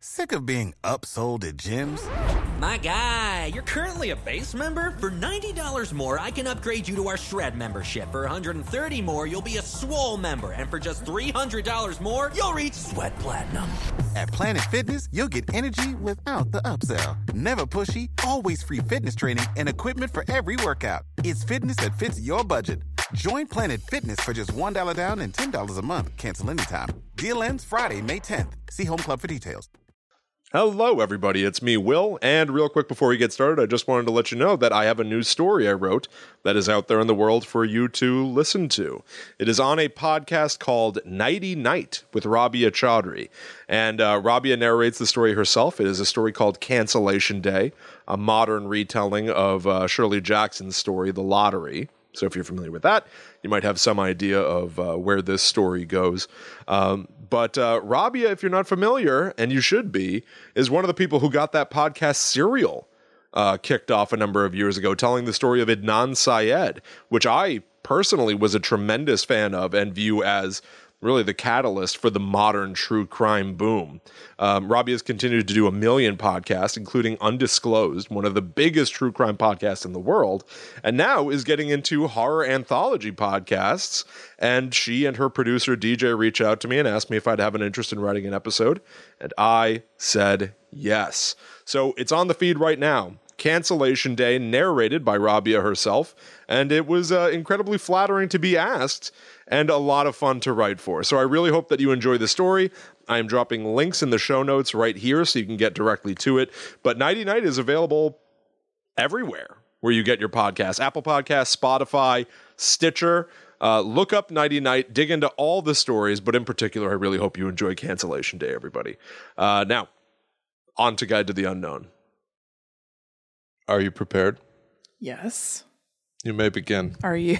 Sick of being upsold at gyms? My guy, you're currently a base member? For $90 more, I can upgrade you to our Shred membership. For $130 more, you'll be a Swole member. And for just $300 more, you'll reach Sweat Platinum. At Planet Fitness, you'll get energy without the upsell. Never pushy, always free fitness training and equipment for every workout. It's fitness that fits your budget. Join Planet Fitness for just $1 down and $10 a month. Cancel anytime. Deal ends Friday, May 10th. See Home Club for details. Hello, everybody. It's me, Will. And real quick before we get started, I just wanted to let you know that I have a new story I wrote that is out there in the world for you to listen to. It is on a podcast called Nighty Night with Rabia Chaudhry. And Rabia narrates the story herself. It is a story called Cancellation Day, a modern retelling of Shirley Jackson's story, The Lottery. So if you're familiar with that, you might have some idea of where this story goes. But Rabia, if you're not familiar, and you should be, is one of the people who got that podcast Serial kicked off a number of years ago, telling the story of Adnan Syed, which I personally was a tremendous fan of and view as really the catalyst for the modern true crime boom. Rabia has continued to do a million podcasts, including Undisclosed, one of the biggest true crime podcasts in the world, and now is getting into horror anthology podcasts. And she and her producer, DJ, reached out to me and asked me if I'd have an interest in writing an episode, and I said yes. So it's on the feed right now. Cancellation Day, narrated by Rabia herself, and it was incredibly flattering to be asked and a lot of fun to write for. So I really hope that you enjoy the story. I am dropping links in the show notes right here so you can get directly to it. But Nighty Night is available everywhere where you get your podcasts. Apple Podcasts, Spotify, Stitcher. Look up Nighty Night, dig into all the stories, but in particular, I really hope you enjoy Cancellation Day, everybody. Now, on to Guide to the Unknown. Are you prepared? Yes. You may begin. Are you?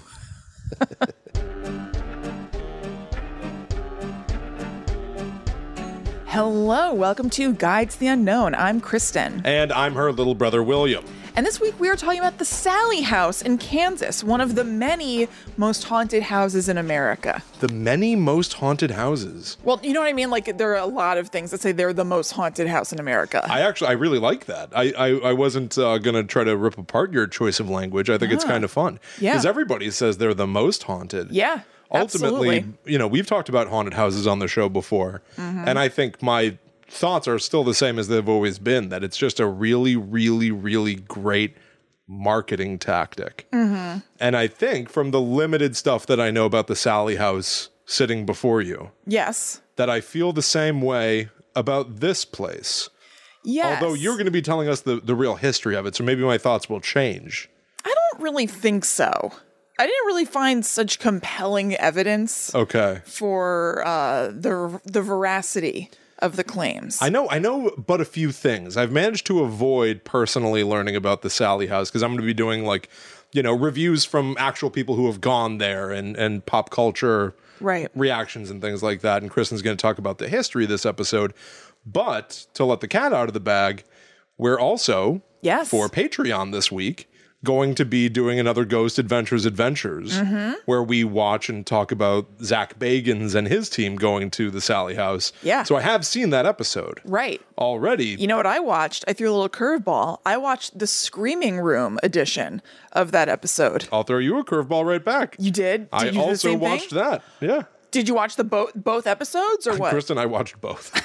Hello, welcome to Guide to the Unknown. I'm Kristen. And I'm her little brother, William. And this week we are talking about the Sallie House in Kansas, one of the many most haunted houses in America. The many most haunted houses. Well, you know what I mean? Like, there are a lot of things that say they're the most haunted house in America. I really like that. I wasn't going to try to rip apart your choice of language. I think it's kind of fun. Yeah. Because everybody says they're the most haunted. Yeah. Ultimately, absolutely. you know, we've talked about haunted houses on the show before. Mm-hmm. And I think my thoughts are still the same as they've always been, that it's just a really, really, really great marketing tactic. Mm-hmm. And I think from the limited stuff that I know about the Sallie House sitting before you, Yes. that I feel the same way about this place. Yes. Although you're going to be telling us the real history of it, so maybe my thoughts will change. I don't really think so. I didn't really find such compelling evidence for the veracity of the claims. I know but a few things. I've managed to avoid personally learning about the Sallie House because I'm going to be doing reviews from actual people who have gone there and pop culture reactions and things like that. And Kristen's going to talk about the history of this episode. But to let the cat out of the bag, we're also, for Patreon this week, going to be doing another Ghost Adventures, where we watch and talk about Zach Bagans and his team going to the Sallie House. Yeah. So I have seen that episode. Right. Already. You know what I watched? I threw a little curveball. I watched the Screaming Room edition of that episode. I'll throw you a curveball right back. You did? I you also watched that. Yeah. Did you watch the both episodes or what? Kristen, I watched both.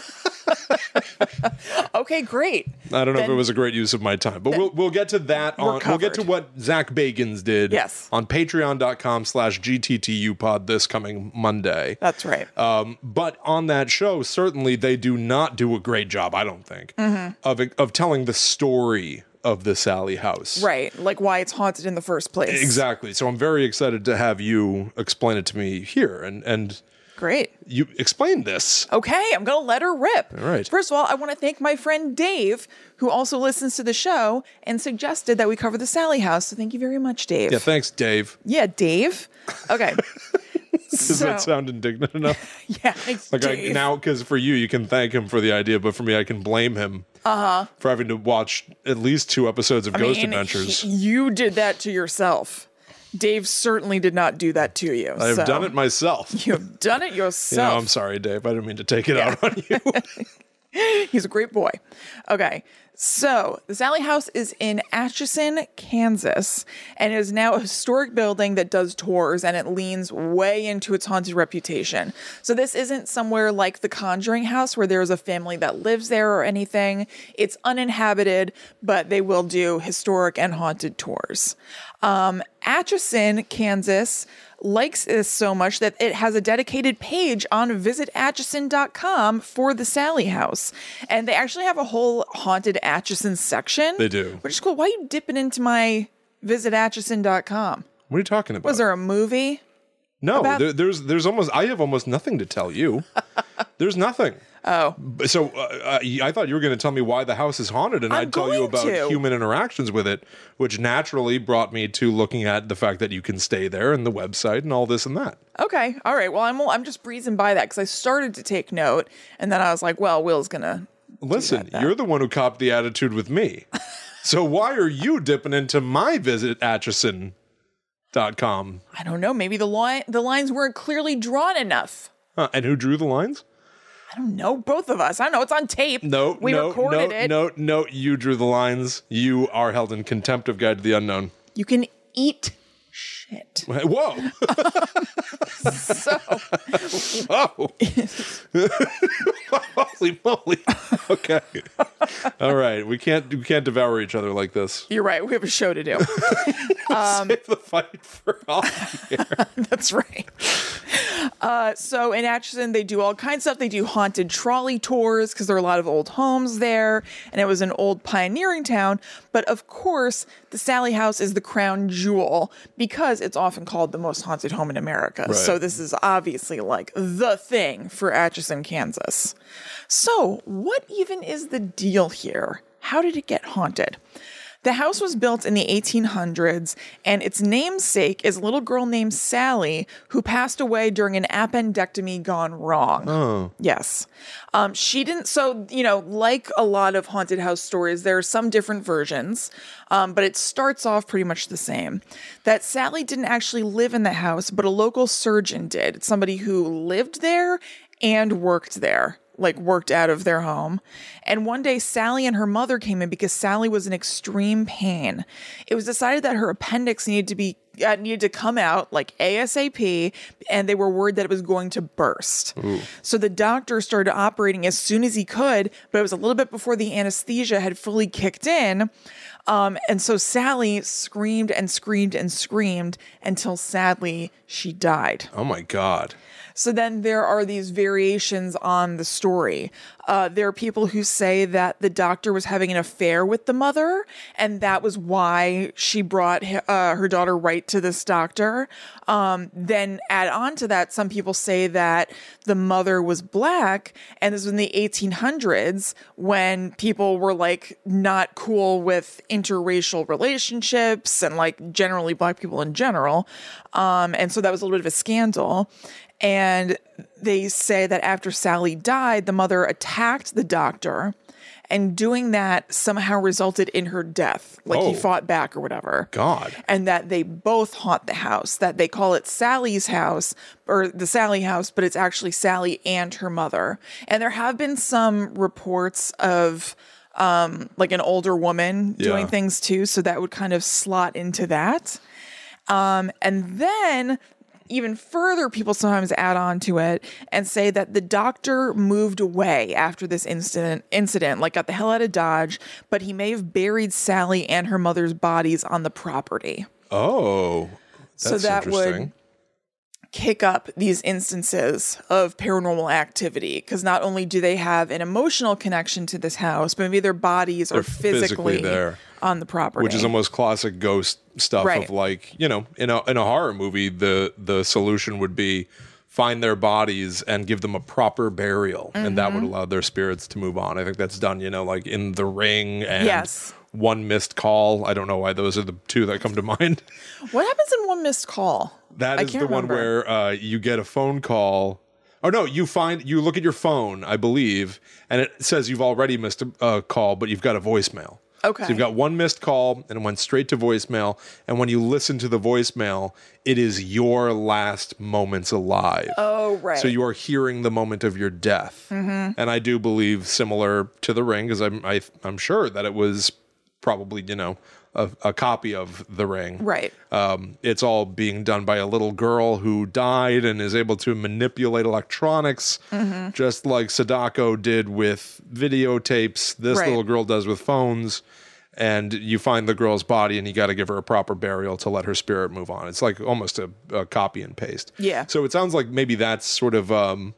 Okay, great. I don't know if it was a great use of my time, but we'll get to that. We'll get to what Zach Bagans did on patreon.com/GTTUpod this coming Monday. That's right. But on that show, certainly they do not do a great job, I don't think, of telling the story of the Sallie House. Right, like why it's haunted in the first place. Exactly. So I'm very excited to have you explain it to me here. And great. You explain this. Okay, I'm going to let her rip. All right. First of all, I want to thank my friend Dave, who also listens to the show and suggested that we cover the Sallie House. So thank you very much, Dave. Yeah, thanks, Dave. Yeah, Dave. Okay. Does that sound indignant enough? Yeah, it's Dave. Now, because for you can thank him for the idea, but for me, I can blame him for having to watch at least 2 episodes of Ghost Adventures. You did that to yourself. Dave certainly did not do that to you. I have done it myself. You have done it yourself. I'm sorry, Dave. I didn't mean to take it out on you. He's a great boy. Okay. So the Sallie House is in Atchison, Kansas, and is now a historic building that does tours, and it leans way into its haunted reputation. So this isn't somewhere like the Conjuring House where there's a family that lives there or anything. It's uninhabited, but they will do historic and haunted tours. Atchison, Kansas likes this so much that it has a dedicated page on visitatchison.com for the Sallie House. And they actually have a whole haunted Atchison section. They do. Which is cool. Why are you dipping into my visitatchison.com? What are you talking about? Was there a movie? No, there's almost, I have almost nothing to tell you. There's nothing. Oh. So I thought you were going to tell me why the house is haunted, and I'd tell you about human interactions with it, which naturally brought me to looking at the fact that you can stay there and the website and all this and that. Okay. All right. Well, I'm just breezing by that because I started to take note, and then I was like, well, Will's going to listen. You're the one who copped the attitude with me. So why are you dipping into my visitatchison.com? I don't know. Maybe the lines weren't clearly drawn enough. And who drew the lines? I don't know. Both of us. I don't know. It's on tape. We recorded it. No, you drew the lines. You are held in contempt of Guide to the Unknown. You can eat shit. Whoa. So. Whoa. Holy moly. Okay. All right. We can't devour each other like this. You're right. We have a show to do. Save the fight for all here. That's right. So in Atchison, they do all kinds of stuff. They do haunted trolley tours because there are a lot of old homes there, and it was an old pioneering town. But of course, the Sallie House is the crown jewel because it's often called the most haunted home in America. Right. So this is obviously like the thing for Atchison, Kansas. So what even is the deal here? How did it get haunted? The house was built in the 1800s, and its namesake is a little girl named Sally who passed away during an appendectomy gone wrong. Oh. Yes. She didn't, so, like a lot of haunted house stories, there are some different versions, but it starts off pretty much the same. That Sally didn't actually live in the house, but a local surgeon did. It's somebody who lived there and worked there. Worked out of their home. And one day, Sally and her mother came in because Sally was in extreme pain. It was decided that her appendix needed to come out ASAP, and they were worried that it was going to burst. Ooh. So the doctor started operating as soon as he could, but it was a little bit before the anesthesia had fully kicked in. And so Sally screamed and screamed and screamed until sadly she died. Oh my God. So then there are these variations on the story. There are people who say that the doctor was having an affair with the mother, and that was why she brought her daughter right to this doctor. Then add on to that, some people say that the mother was black, and this was in the 1800s when people were not cool with interracial relationships and generally black people in general. And so that was a little bit of a scandal. And they say that after Sally died, the mother attacked the doctor, and doing that somehow resulted in her death. He fought back or whatever. God. And that they both haunt the house, that they call it Sally's house or the Sallie House, but it's actually Sally and her mother. And there have been some reports of an older woman doing things too. So that would kind of slot into that. And then even further, people sometimes add on to it and say that the doctor moved away after this incident, got the hell out of Dodge, but he may have buried Sally and her mother's bodies on the property. Oh, that's so that interesting. would kick up these instances of paranormal activity because not only do they have an emotional connection to this house, but maybe their bodies are physically there on the property, which is almost classic ghost stuff. Right. Of in a horror movie, the solution would be find their bodies and give them a proper burial, and that would allow their spirits to move on. I think that's done, in The Ring and One Missed Call. I don't know why those are the two that come to mind. What happens in One Missed Call? That is the one where you get a phone call. Oh no, you look at your phone, I believe, and it says you've already missed a call, but you've got a voicemail. Okay. So you've got one missed call and it went straight to voicemail. And when you listen to the voicemail, it is your last moments alive. Oh, right. So you are hearing the moment of your death. And I do believe similar to The Ring, because I'm sure that it was probably, a copy of The Ring. Right. It's all being done by a little girl who died and is able to manipulate electronics, just like Sadako did with videotapes. This Right. little girl does with phones. And you find the girl's body and you got to give her a proper burial to let her spirit move on. It's like almost a copy and paste. Yeah. So it sounds like maybe that's sort of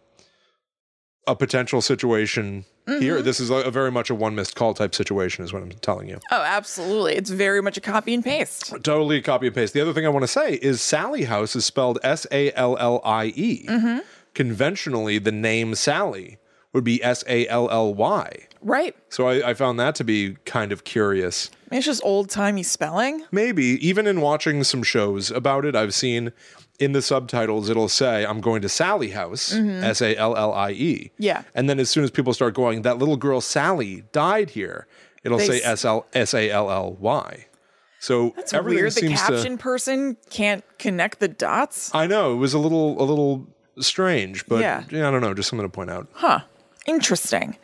a potential situation here. This is a very much a one missed call type situation is what I'm telling you. Oh, absolutely. It's very much a copy and paste. Totally a copy and paste. The other thing I want to say is Sally House is spelled Sallie. Conventionally, the name Sally would be Sally. Right. So I found that to be kind of curious. It's just old-timey spelling. Maybe, even in watching some shows about it, I've seen in the subtitles, it'll say, I'm going to Sally House, Sallie. Yeah. And then as soon as people start going, that little girl Sally died here, it'll say Sally. So That's everything weird. The seems caption person can't connect the dots. I know, it was a little strange, but Yeah. I don't know, just something to point out. Huh. Interesting.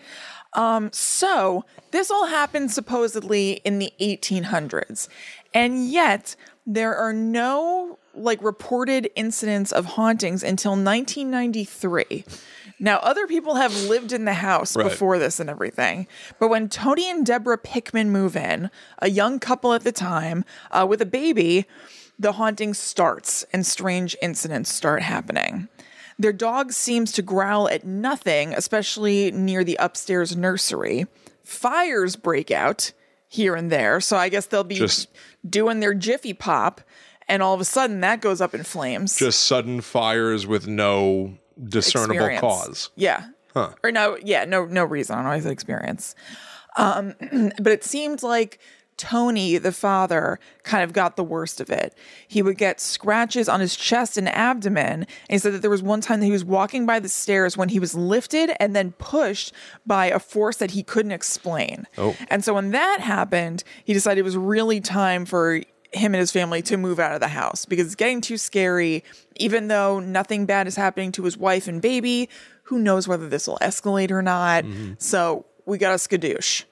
So this all happened supposedly in the 1800s, and yet there are no reported incidents of hauntings until 1993. Now, other people have lived in the house Right. before this and everything, but when Tony and Deborah Pickman move in, a young couple at the time, with a baby, the haunting starts and strange incidents start happening. Their dog seems to growl at nothing, especially near the upstairs nursery. Fires break out here and there, so I guess they'll be doing their Jiffy Pop, and all of a sudden that goes up in flames. Just sudden fires with no discernible Experience. cause. Yeah. Huh. Or no reason. I don't know. I said experience. But it seemed like Tony, the father, kind of got the worst of it. He would get scratches on his chest and abdomen. And he said that there was one time that he was walking by the stairs when he was lifted and then pushed by a force that he couldn't explain. Oh. And so when that happened, he decided it was really time for him and his family to move out of the house because it's getting too scary. Even though nothing bad is happening to his wife and baby, who knows whether this will escalate or not. So we got a skadoosh.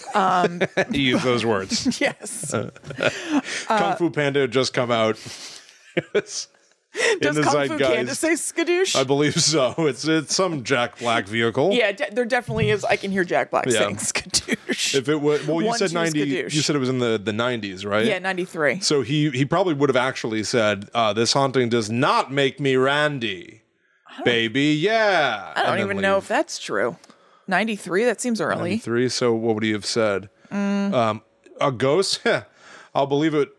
Use those words. Yes. Kung Fu Panda had just come out. Does Kung Fu Panda say skadoosh? I believe so. It's some Jack Black vehicle. Yeah, there definitely is. I can hear Jack Black saying skadoosh. If it was, well, you 1, said 2 90. skadoosh. You said it was in the 90s, right? Yeah, 93. So he probably would have actually said, "This haunting does not make me Randy, baby." Yeah. I don't even know if that's true. 93? That seems early. 93. So what would he have said? A ghost? I'll believe it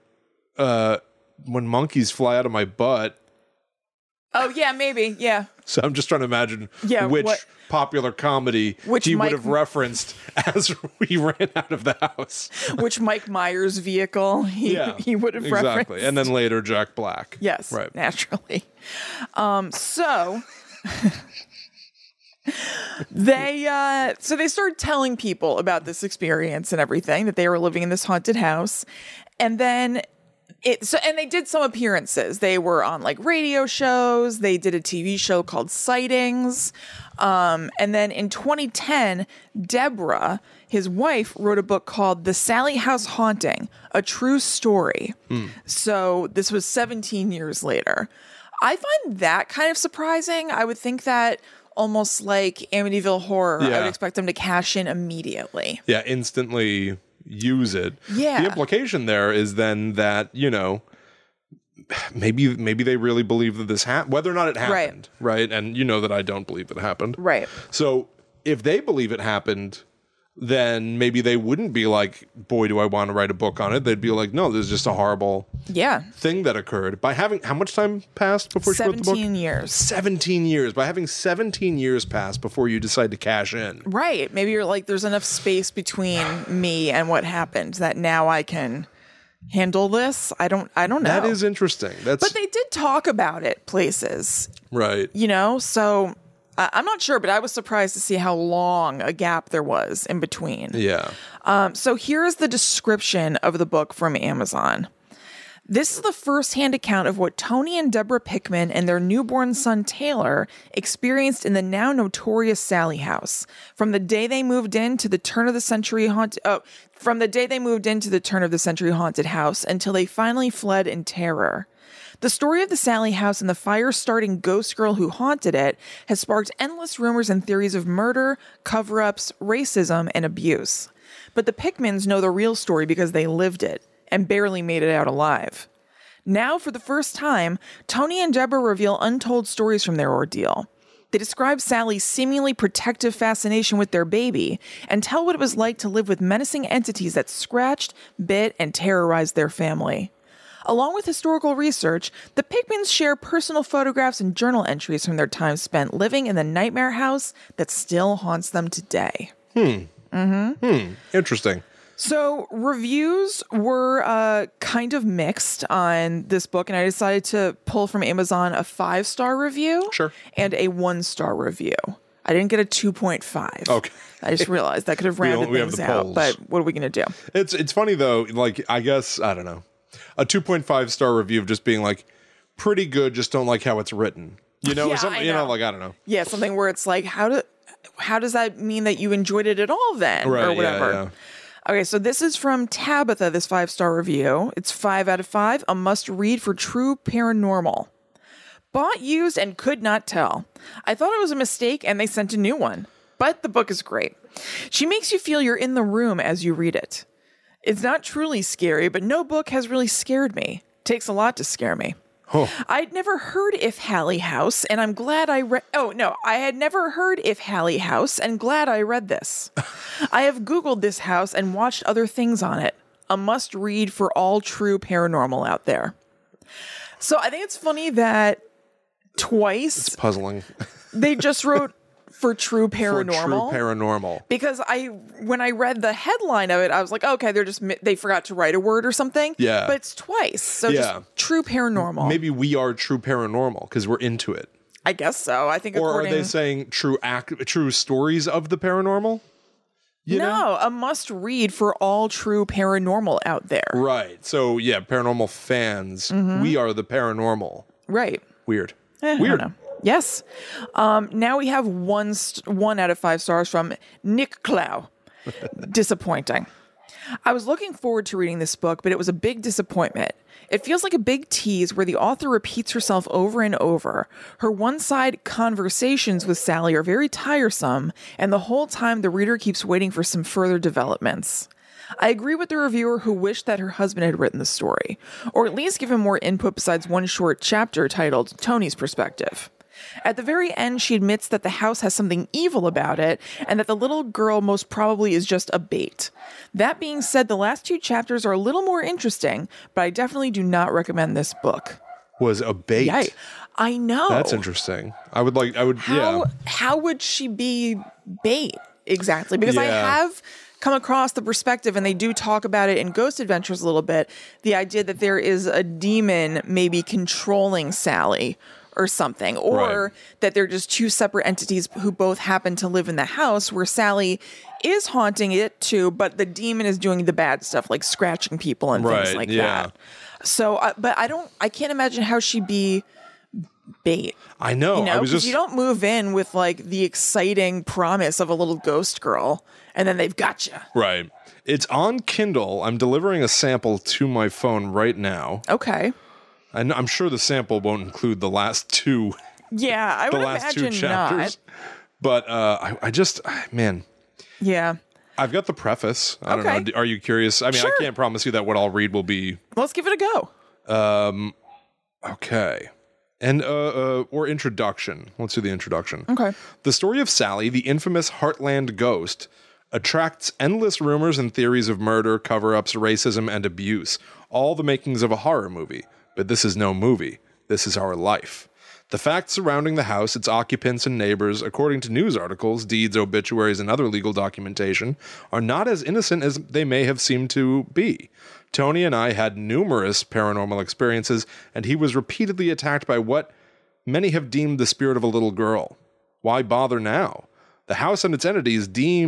when monkeys fly out of my butt. Oh, yeah, maybe. Yeah. So I'm just trying to imagine which what- popular comedy Which he Mike- would have referenced as we ran out of the house. Which Mike Myers vehicle he would have exactly. referenced. And then later Jack Black. Yes, right. Naturally. So they started telling people about this experience and everything, that they were living in this haunted house, and then and they did some appearances. They were on radio shows. They did a TV show called Sightings. And then in 2010, Deborah, his wife, wrote a book called The Sally House Haunting, A True Story. So this was 17 years later. I find that kind of surprising. I would think that almost like Amityville Horror, I would expect them to cash in immediately. Yeah, instantly use it. Yeah. The implication there is then that, maybe they really believe that this happened, whether or not it happened, right? And you know that I don't believe it happened. Right. So if they believe it happened, then maybe they wouldn't be like, boy, do I want to write a book on it. They'd be like, no, this is just a horrible thing that occurred. By having, how much time passed before she wrote the book? 17 years. 17 years. By having 17 years pass before you decide to cash in. Right. Maybe you're like, there's enough space between me and what happened that now I can handle this. I don't know. That is interesting. But they did talk about it places. Right. So I'm not sure, but I was surprised to see how long a gap there was in between. Yeah. So here is the description of the book from Amazon. This is the first-hand account of what Tony and Deborah Pickman and their newborn son Taylor experienced in the now notorious Sally house. From the day they moved in to the turn of the century haunted house until they finally fled in terror. The story of the Sally house and the fire-starting ghost girl who haunted it has sparked endless rumors and theories of murder, cover-ups, racism, and abuse. But the Pickmans know the real story because they lived it and barely made it out alive. Now, for the first time, Tony and Deborah reveal untold stories from their ordeal. They describe Sally's seemingly protective fascination with their baby and tell what it was like to live with menacing entities that scratched, bit, and terrorized their family. Along with historical research, the Pickmans share personal photographs and journal entries from their time spent living in the nightmare house that still haunts them today. Interesting. So reviews were kind of mixed on this book, and I decided to pull from Amazon a 5-star review and a 1-star review. I didn't get a 2.5. Okay. I just realized that could have rounded things out, but what are we going to do? It's funny, though. Like, I guess, I don't know. A 2.5-star review of just being like, pretty good, just don't like how it's written. You know, Yeah, or something, I you know, know. like, I don't know. Yeah, something where it's like, how does that mean that you enjoyed it at all then? Right, or whatever. yeah. Okay, so this is from Tabitha, this 5-star review. It's 5 out of 5, a must-read for true paranormal. Bought, used, and could not tell. I thought it was a mistake, and they sent a new one. But the book is great. She makes you feel you're in the room as you read it. It's not truly scary, but no book has really scared me. Takes a lot to scare me. Oh. I'd never heard If Hallie House, and I'm glad I read... Oh, no. I had never heard If Hallie House, and glad I read this. I have Googled this house and watched other things on it. A must-read for all true paranormal out there. So I think it's funny that twice... It's puzzling. They just wrote... For true paranormal. For true paranormal. Because when I read the headline of it, I was like, okay, they forgot to write a word or something. Yeah. But it's twice. So just true paranormal. Maybe we are true paranormal because we're into it. I guess so. I think Or are they saying true stories of the paranormal? No, a must read for all true paranormal out there. Right. So, yeah, paranormal fans, we are the paranormal. Right. Weird. I don't know. Yes. Now we have 1 out of 5 stars from Nick Clow. Disappointing. I was looking forward to reading this book, but it was a big disappointment. It feels like a big tease where the author repeats herself over and over. Her one-side conversations with Sally are very tiresome, and the whole time the reader keeps waiting for some further developments. I agree with the reviewer who wished that her husband had written the story, or at least given more input besides one short chapter titled Tony's Perspective. At the very end, she admits that the house has something evil about it and that the little girl most probably is just a bait. That being said, the last 2 chapters are a little more interesting, but I definitely do not recommend this book. Was a bait. Yeah, I know. That's interesting. How would she be bait exactly? Because I have come across the perspective, and they do talk about it in Ghost Adventures a little bit, the idea that there is a demon maybe controlling Sally or something, or that they're just 2 separate entities who both happen to live in the house where Sally is haunting it too, but the demon is doing the bad stuff like scratching people and things like that. So, but I can't imagine how she'd be bait. I know. Because you don't move in with like the exciting promise of a little ghost girl and then they've got you. Right. It's on Kindle. I'm delivering a sample to my phone right now. Okay. And I'm sure the sample won't include the last 2. Yeah, I would imagine not. But I just, man. Yeah. I've got the preface. I don't know. Are you curious? I mean, I can't promise you that what I'll read will be. Let's give it a go. Okay. And or introduction. Let's do the introduction. Okay. The story of Sally, the infamous Heartland ghost, attracts endless rumors and theories of murder, cover-ups, racism, and abuse. All the makings of a horror movie. But this is no movie. This is our life. The facts surrounding the house, its occupants and neighbors, according to news articles, deeds, obituaries, and other legal documentation, are not as innocent as they may have seemed to be. Tony and I had numerous paranormal experiences, and he was repeatedly attacked by what many have deemed the spirit of a little girl. Why bother now? The house and its entities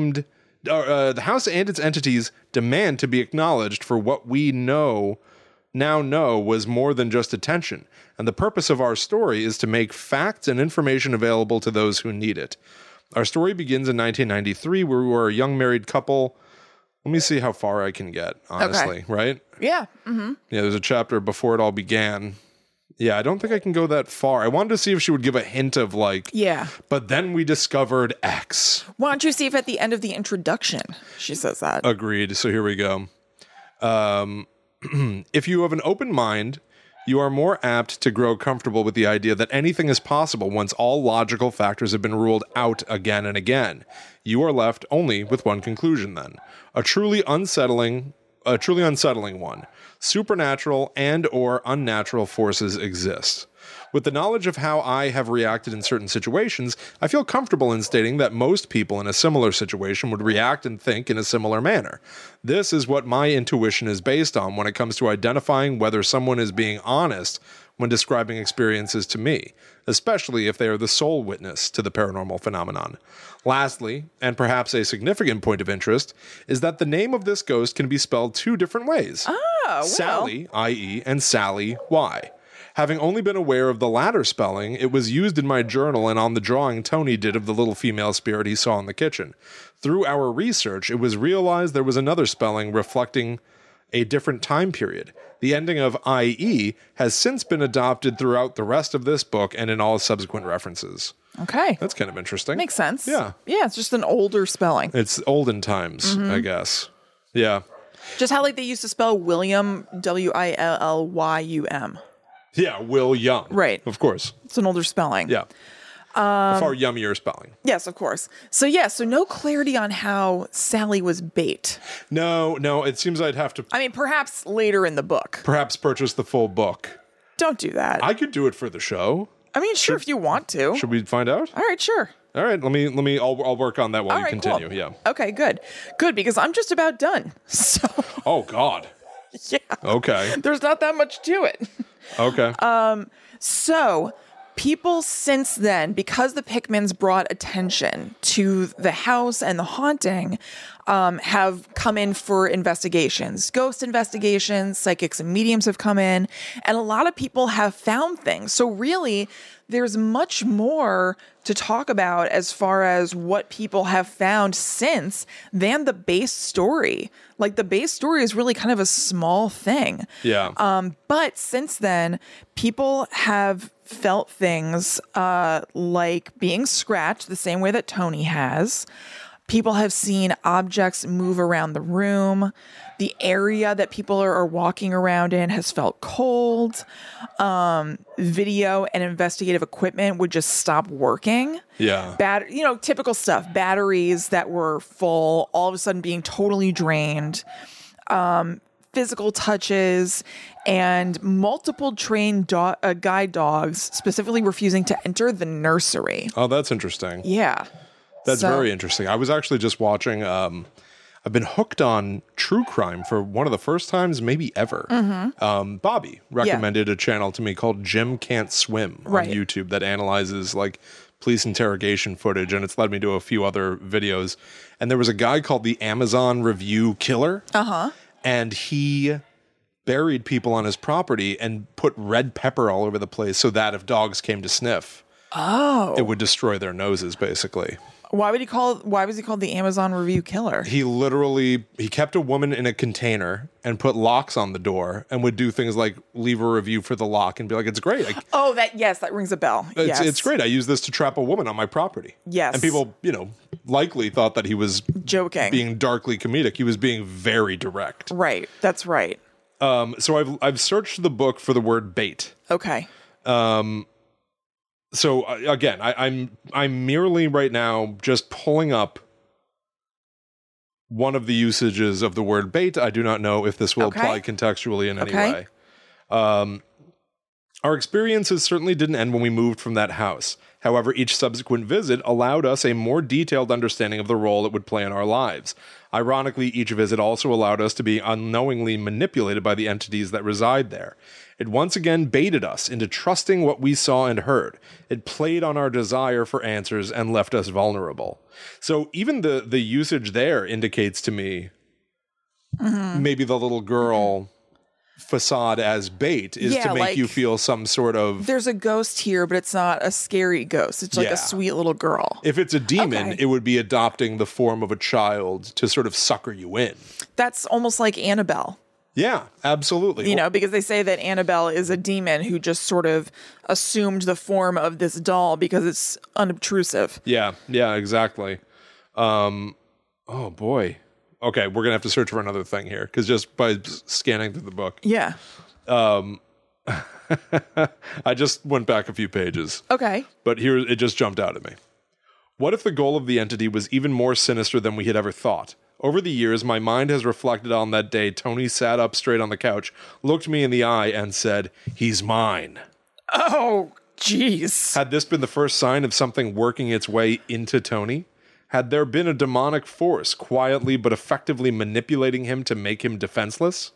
demand to be acknowledged for what we now know was more than just attention, and the purpose of our story is to make facts and information available to those who need it. Our story begins in 1993, where we were a young married couple. Let me see how far I can get, honestly, right? Yeah. Mm-hmm. Yeah, there's a chapter before it all began. Yeah, I don't think I can go that far. I wanted to see if she would give a hint of like, Yeah. But then we discovered X. Why don't you see if at the end of the introduction she says that? Agreed. So here we go. If you have an open mind, you are more apt to grow comfortable with the idea that anything is possible once all logical factors have been ruled out again and again. You are left only with one conclusion then. A truly unsettling one. Supernatural and or unnatural forces exist. With the knowledge of how I have reacted in certain situations, I feel comfortable in stating that most people in a similar situation would react and think in a similar manner. This is what my intuition is based on when it comes to identifying whether someone is being honest when describing experiences to me, especially if they are the sole witness to the paranormal phenomenon. Lastly, and perhaps a significant point of interest, is that the name of this ghost can be spelled two different ways. Oh, well. Sally, i.e., and Sally, Y. Having only been aware of the latter spelling, it was used in my journal and on the drawing Tony did of the little female spirit he saw in the kitchen. Through our research, it was realized there was another spelling reflecting a different time period. The ending of IE has since been adopted throughout the rest of this book and in all subsequent references. Okay. That's kind of interesting. Makes sense. Yeah. Yeah, it's just an older spelling. It's olden times, I guess. Yeah. Just how like they used to spell William, Willym. Yeah, Will Young. Right. Of course. It's an older spelling. Yeah. A far yummier spelling. Yes, of course. So no clarity on how Sally was bait. No, it seems I'd have to I mean, perhaps later in the book. perhaps purchase the full book. Don't do that. I could do it for the show. I mean, sure, if you want to. Should we find out? All right, sure. All right, let me I'll work on that while All you right, continue. cool. Yeah. Okay, good. Good, because I'm just about done. So, Oh god. yeah. Okay. There's not that much to it. Okay. So, people since then, because the Pickmans brought attention to the house and the haunting, have come in for investigations. Ghost investigations, psychics and mediums have come in, and a lot of people have found things. So really, there's much more to talk about as far as what people have found since than the base story. Like, the base story is really kind of a small thing. yeah. But since then, people have felt things like being scratched the same way that Tony has. People have seen objects move around the room. The area that people are walking around in has felt cold. Video and investigative equipment would just stop working. Yeah. Typical stuff. Batteries that were full, all of a sudden being totally drained. Physical touches, and multiple trained guide dogs specifically refusing to enter the nursery. Oh, that's interesting. Yeah. That's very interesting. I was actually just watching I've been hooked on true crime for one of the first times maybe ever. Bobby recommended a channel to me called Jim Can't Swim on Right. YouTube that analyzes like police interrogation footage, and it's led me to a few other videos. And there was a guy called the Amazon Review Killer. And he buried people on his property and put red pepper all over the place so that if dogs came to sniff, it would destroy their noses, basically. Why was he called the Amazon Review Killer? He kept a woman in a container and put locks on the door and would do things like leave a review for the lock and be like, it's great. That rings a bell. It's great. I use this to trap a woman on my property. Yes. And people, likely thought that he was Joking. being darkly comedic. He was being very direct. Right. That's right. So I've searched the book for the word bait. Okay. So again, I'm merely right now just pulling up one of the usages of the word bait. I do not know if this will apply contextually in any way. Our experiences certainly didn't end when we moved from that house. However, each subsequent visit allowed us a more detailed understanding of the role it would play in our lives. Ironically, each visit also allowed us to be unknowingly manipulated by the entities that reside there. It once again baited us into trusting what we saw and heard. It played on our desire for answers and left us vulnerable. So even the usage there indicates to me maybe the little girl facade as bait is to make you feel some sort of... There's a ghost here, but it's not a scary ghost. It's like a sweet little girl. If it's a demon, it would be adopting the form of a child to sort of sucker you in. That's almost like Annabelle. Yeah, absolutely. You know, because they say that Annabelle is a demon who just sort of assumed the form of this doll because it's unobtrusive. Yeah, exactly. Oh, boy. Okay, we're going to have to search for another thing here, because just by scanning through the book. Yeah. I just went back a few pages. Okay. But here, it just jumped out at me. What if the goal of the entity was even more sinister than we had ever thought? Over the years, my mind has reflected on that day Tony sat up straight on the couch, looked me in the eye, and said, "He's mine." Oh, jeez. Had this been the first sign of something working its way into Tony? Had there been a demonic force quietly but effectively manipulating him to make him defenseless?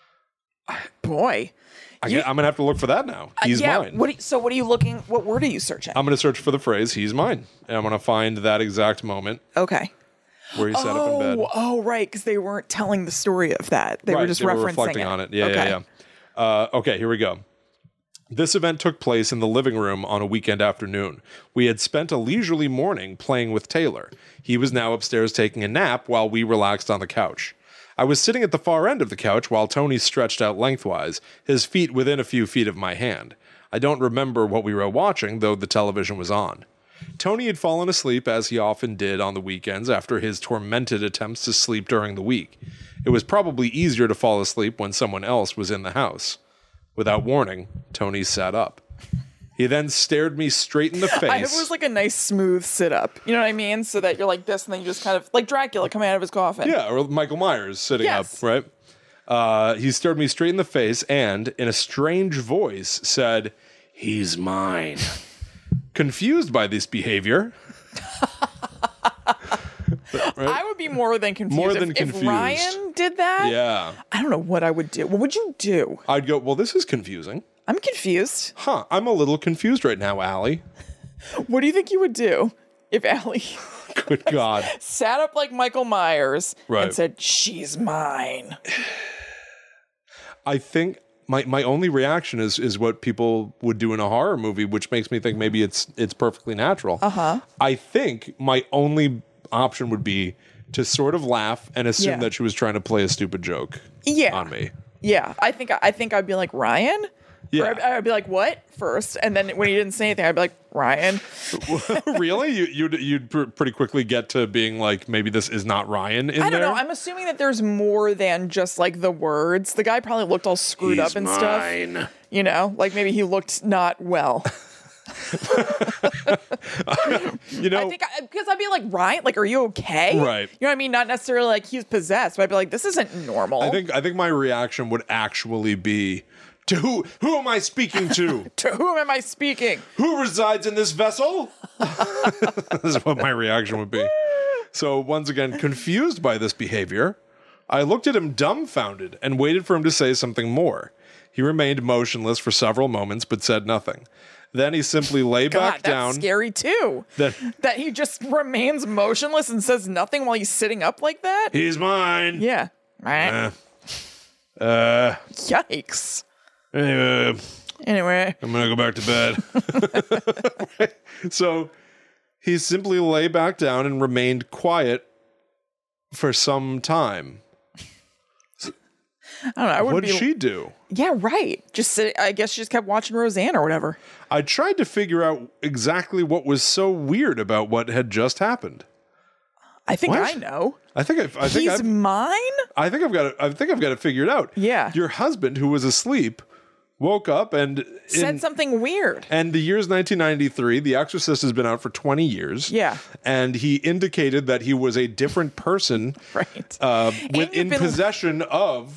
Boy. I'm going to have to look for that now. He's mine. So what are you looking... What word are you searching? I'm going to search for the phrase, "he's mine." And I'm going to find that exact moment Okay. where he sat up in bed. Oh, right, because they weren't telling the story of that. They were just referencing reflecting it. on it. Yeah. Okay, here we go. This event took place in the living room on a weekend afternoon. We had spent a leisurely morning playing with Taylor. He was now upstairs taking a nap while we relaxed on the couch. I was sitting at the far end of the couch while Tony stretched out lengthwise, his feet within a few feet of my hand. I don't remember what we were watching, though the television was on. Tony had fallen asleep, as he often did on the weekends after his tormented attempts to sleep during the week. It was probably easier to fall asleep when someone else was in the house. Without warning, Tony sat up. He then stared me straight in the face. It was like a nice smooth sit up. You know what I mean? So that you're like this and then you just kind of, like Dracula coming out of his coffin. Yeah, or Michael Myers sitting up, right? He stared me straight in the face and, in a strange voice, said, "He's mine." Confused by this behavior... Right? I would be more than confused. More than if confused. Ryan did that, yeah, I don't know what I would do. What would you do? I'd go, "Well, this is confusing." I'm confused. I'm a little confused right now, Allie. What do you think you would do if Allie Good God. sat up like Michael Myers Right. and said, "She's mine"? I think my only reaction is what people would do in a horror movie, which makes me think maybe it's perfectly natural. I think my only option would be to sort of laugh and assume that she was trying to play a stupid joke on me. Yeah, I think I'd be like, "Ryan?" Yeah. Or I'd be like, "What?" first, and then when he didn't say anything, I'd be like, "Ryan." Really? You'd pretty quickly get to being like, maybe this is not Ryan in there? I don't know. I'm assuming that there's more than just like the words. The guy probably looked all screwed up and stuff. You know, like maybe he looked not well. You know, I think because I'd be like, "Ryan, like, are you okay?" Right. You know what I mean? Not necessarily like he's possessed, but I'd be like, "This isn't normal." I think my reaction would actually be, to who am I speaking to? To whom am I speaking? Who resides in this vessel? This is what my reaction would be. So once again, confused by this behavior, I looked at him dumbfounded and waited for him to say something more. He remained motionless for several moments, but said nothing. Then he simply lay back down. That's scary too. That he just remains motionless and says nothing while he's sitting up like that. "He's mine." Yeah. Yikes. Anyway, I'm gonna go back to bed. So he simply lay back down and remained quiet for some time. I don't know. What did she do? Yeah, right. Just sit. I guess she just kept watching Roseanne or whatever. I tried to figure out exactly what was so weird about what had just happened. I think What? I know. I think He's mine? I think I've got it figured out. Yeah. Your husband, who was asleep, woke up and Said something weird. And the year's 1993. The Exorcist has been out for 20 years. Yeah. And he indicated that he was a different person, Right. in possession of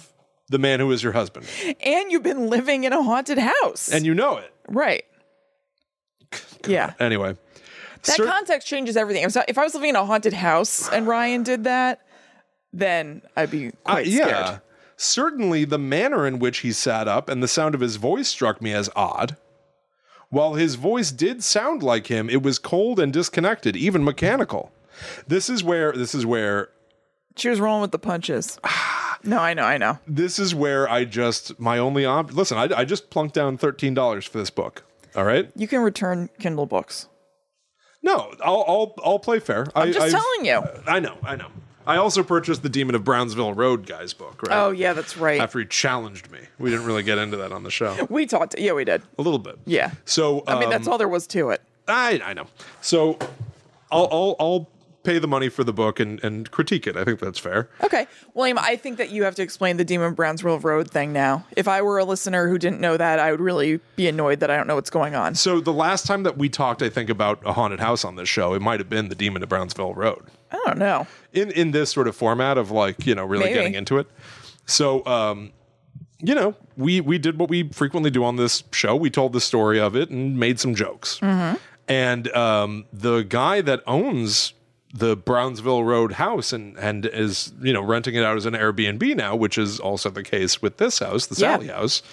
the man who is your husband. And you've been living in a haunted house. And you know it. Right. Yeah. Anyway. That context changes everything. If I was living in a haunted house and Ryan did that, then I'd be quite scared. Certainly the manner in which he sat up and the sound of his voice struck me as odd. While his voice did sound like him, it was cold and disconnected, even mechanical. This is where she was rolling with the punches. No, I know. This is where my only listen, I just plunked down $13 for this book. All right? You can return Kindle books. No, I'll play fair. I'm just telling you. I know. I also purchased the Demon of Brownsville Road guy's book, right? Oh, yeah, that's right. After he challenged me. We didn't really get into that on the show. We talked. Yeah, we did. A little bit. Yeah. So I mean, that's all there was to it. I know. So I'll pay the money for the book and critique it. I think that's fair. Okay. William, I think that you have to explain the Demon of Brownsville Road thing now. If I were a listener who didn't know that, I would really be annoyed that I don't know what's going on. So the last time that we talked, I think, about a haunted house on this show, it might have been the Demon of Brownsville Road. I don't know. In this sort of format of really Maybe. getting into it. So, we did what we frequently do on this show. We told the story of it and made some jokes. Mm-hmm. And the guy that owns the Brownsville Road house and is, renting it out as an Airbnb now, which is also the case with this house, the Sally house.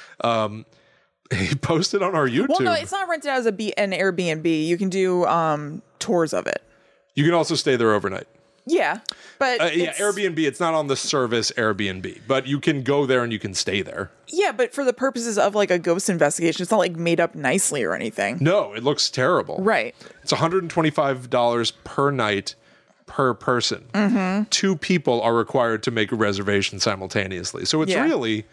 He posted on our YouTube. Well, no, it's not rented out as an Airbnb. You can do tours of it. You can also stay there overnight. Yeah, but Airbnb, it's not on the service Airbnb, but you can go there and you can stay there. Yeah, but for the purposes of like a ghost investigation, it's not like made up nicely or anything. No, it looks terrible. Right. It's $125 per night per person. Mm-hmm. 2 people are required to make a reservation simultaneously. So it's really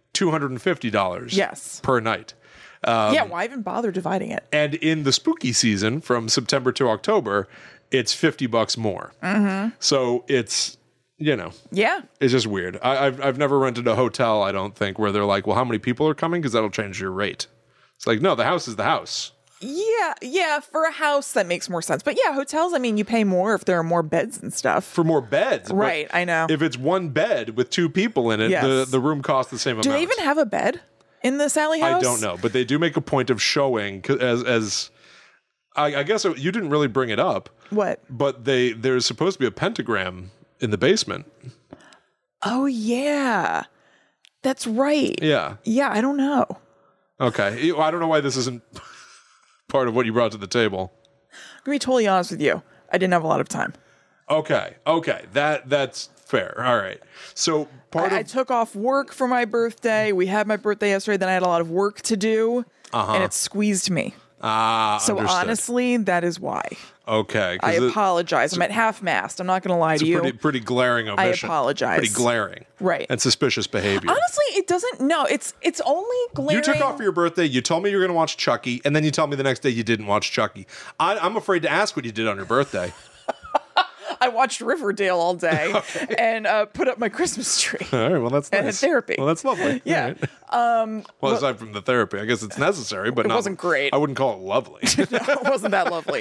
$250 per night. Why even bother dividing it? And in the spooky season from September to October, it's $50 more. Mm-hmm. So it's, Yeah. it's just weird. I've never rented a hotel, I don't think, where they're like, well, how many people are coming? Because that'll change your rate. It's like, no, the house is the house. Yeah, for a house that makes more sense. But yeah, hotels, I mean, you pay more if there are more beds and stuff. For more beds. Right, I know. If it's one bed with 2 people in it, the room costs the same amount. Do they even have a bed in the Sally house? I don't know, but they do make a point of showing as I guess you didn't really bring it up. What? But there's supposed to be a pentagram in the basement. Oh, yeah. That's right. Yeah. Yeah, I don't know. Okay. I don't know why this isn't part of what you brought to the table. I'm going to be totally honest with you. I didn't have a lot of time. Okay. That's fair. All right. So I took off work for my birthday. We had my birthday yesterday. Then I had a lot of work to do. And it squeezed me. So understood. honestly, that is why. Okay. I apologize. I'm at half-mast. I'm not going to lie to you. It's a pretty glaring omission. I apologize. Pretty glaring. Right. And suspicious behavior. Honestly, it doesn't. No, it's only glaring. You took off for your birthday. You told me you were going to watch Chucky. And then you tell me the next day you didn't watch Chucky. I'm afraid to ask what you did on your birthday. I watched Riverdale all day and put up my Christmas tree. All right, well, that's nice. And had therapy. Well, that's lovely. Yeah. Right. Well, aside from the therapy, I guess it's necessary, but it wasn't great. I wouldn't call it lovely. No, it wasn't that lovely.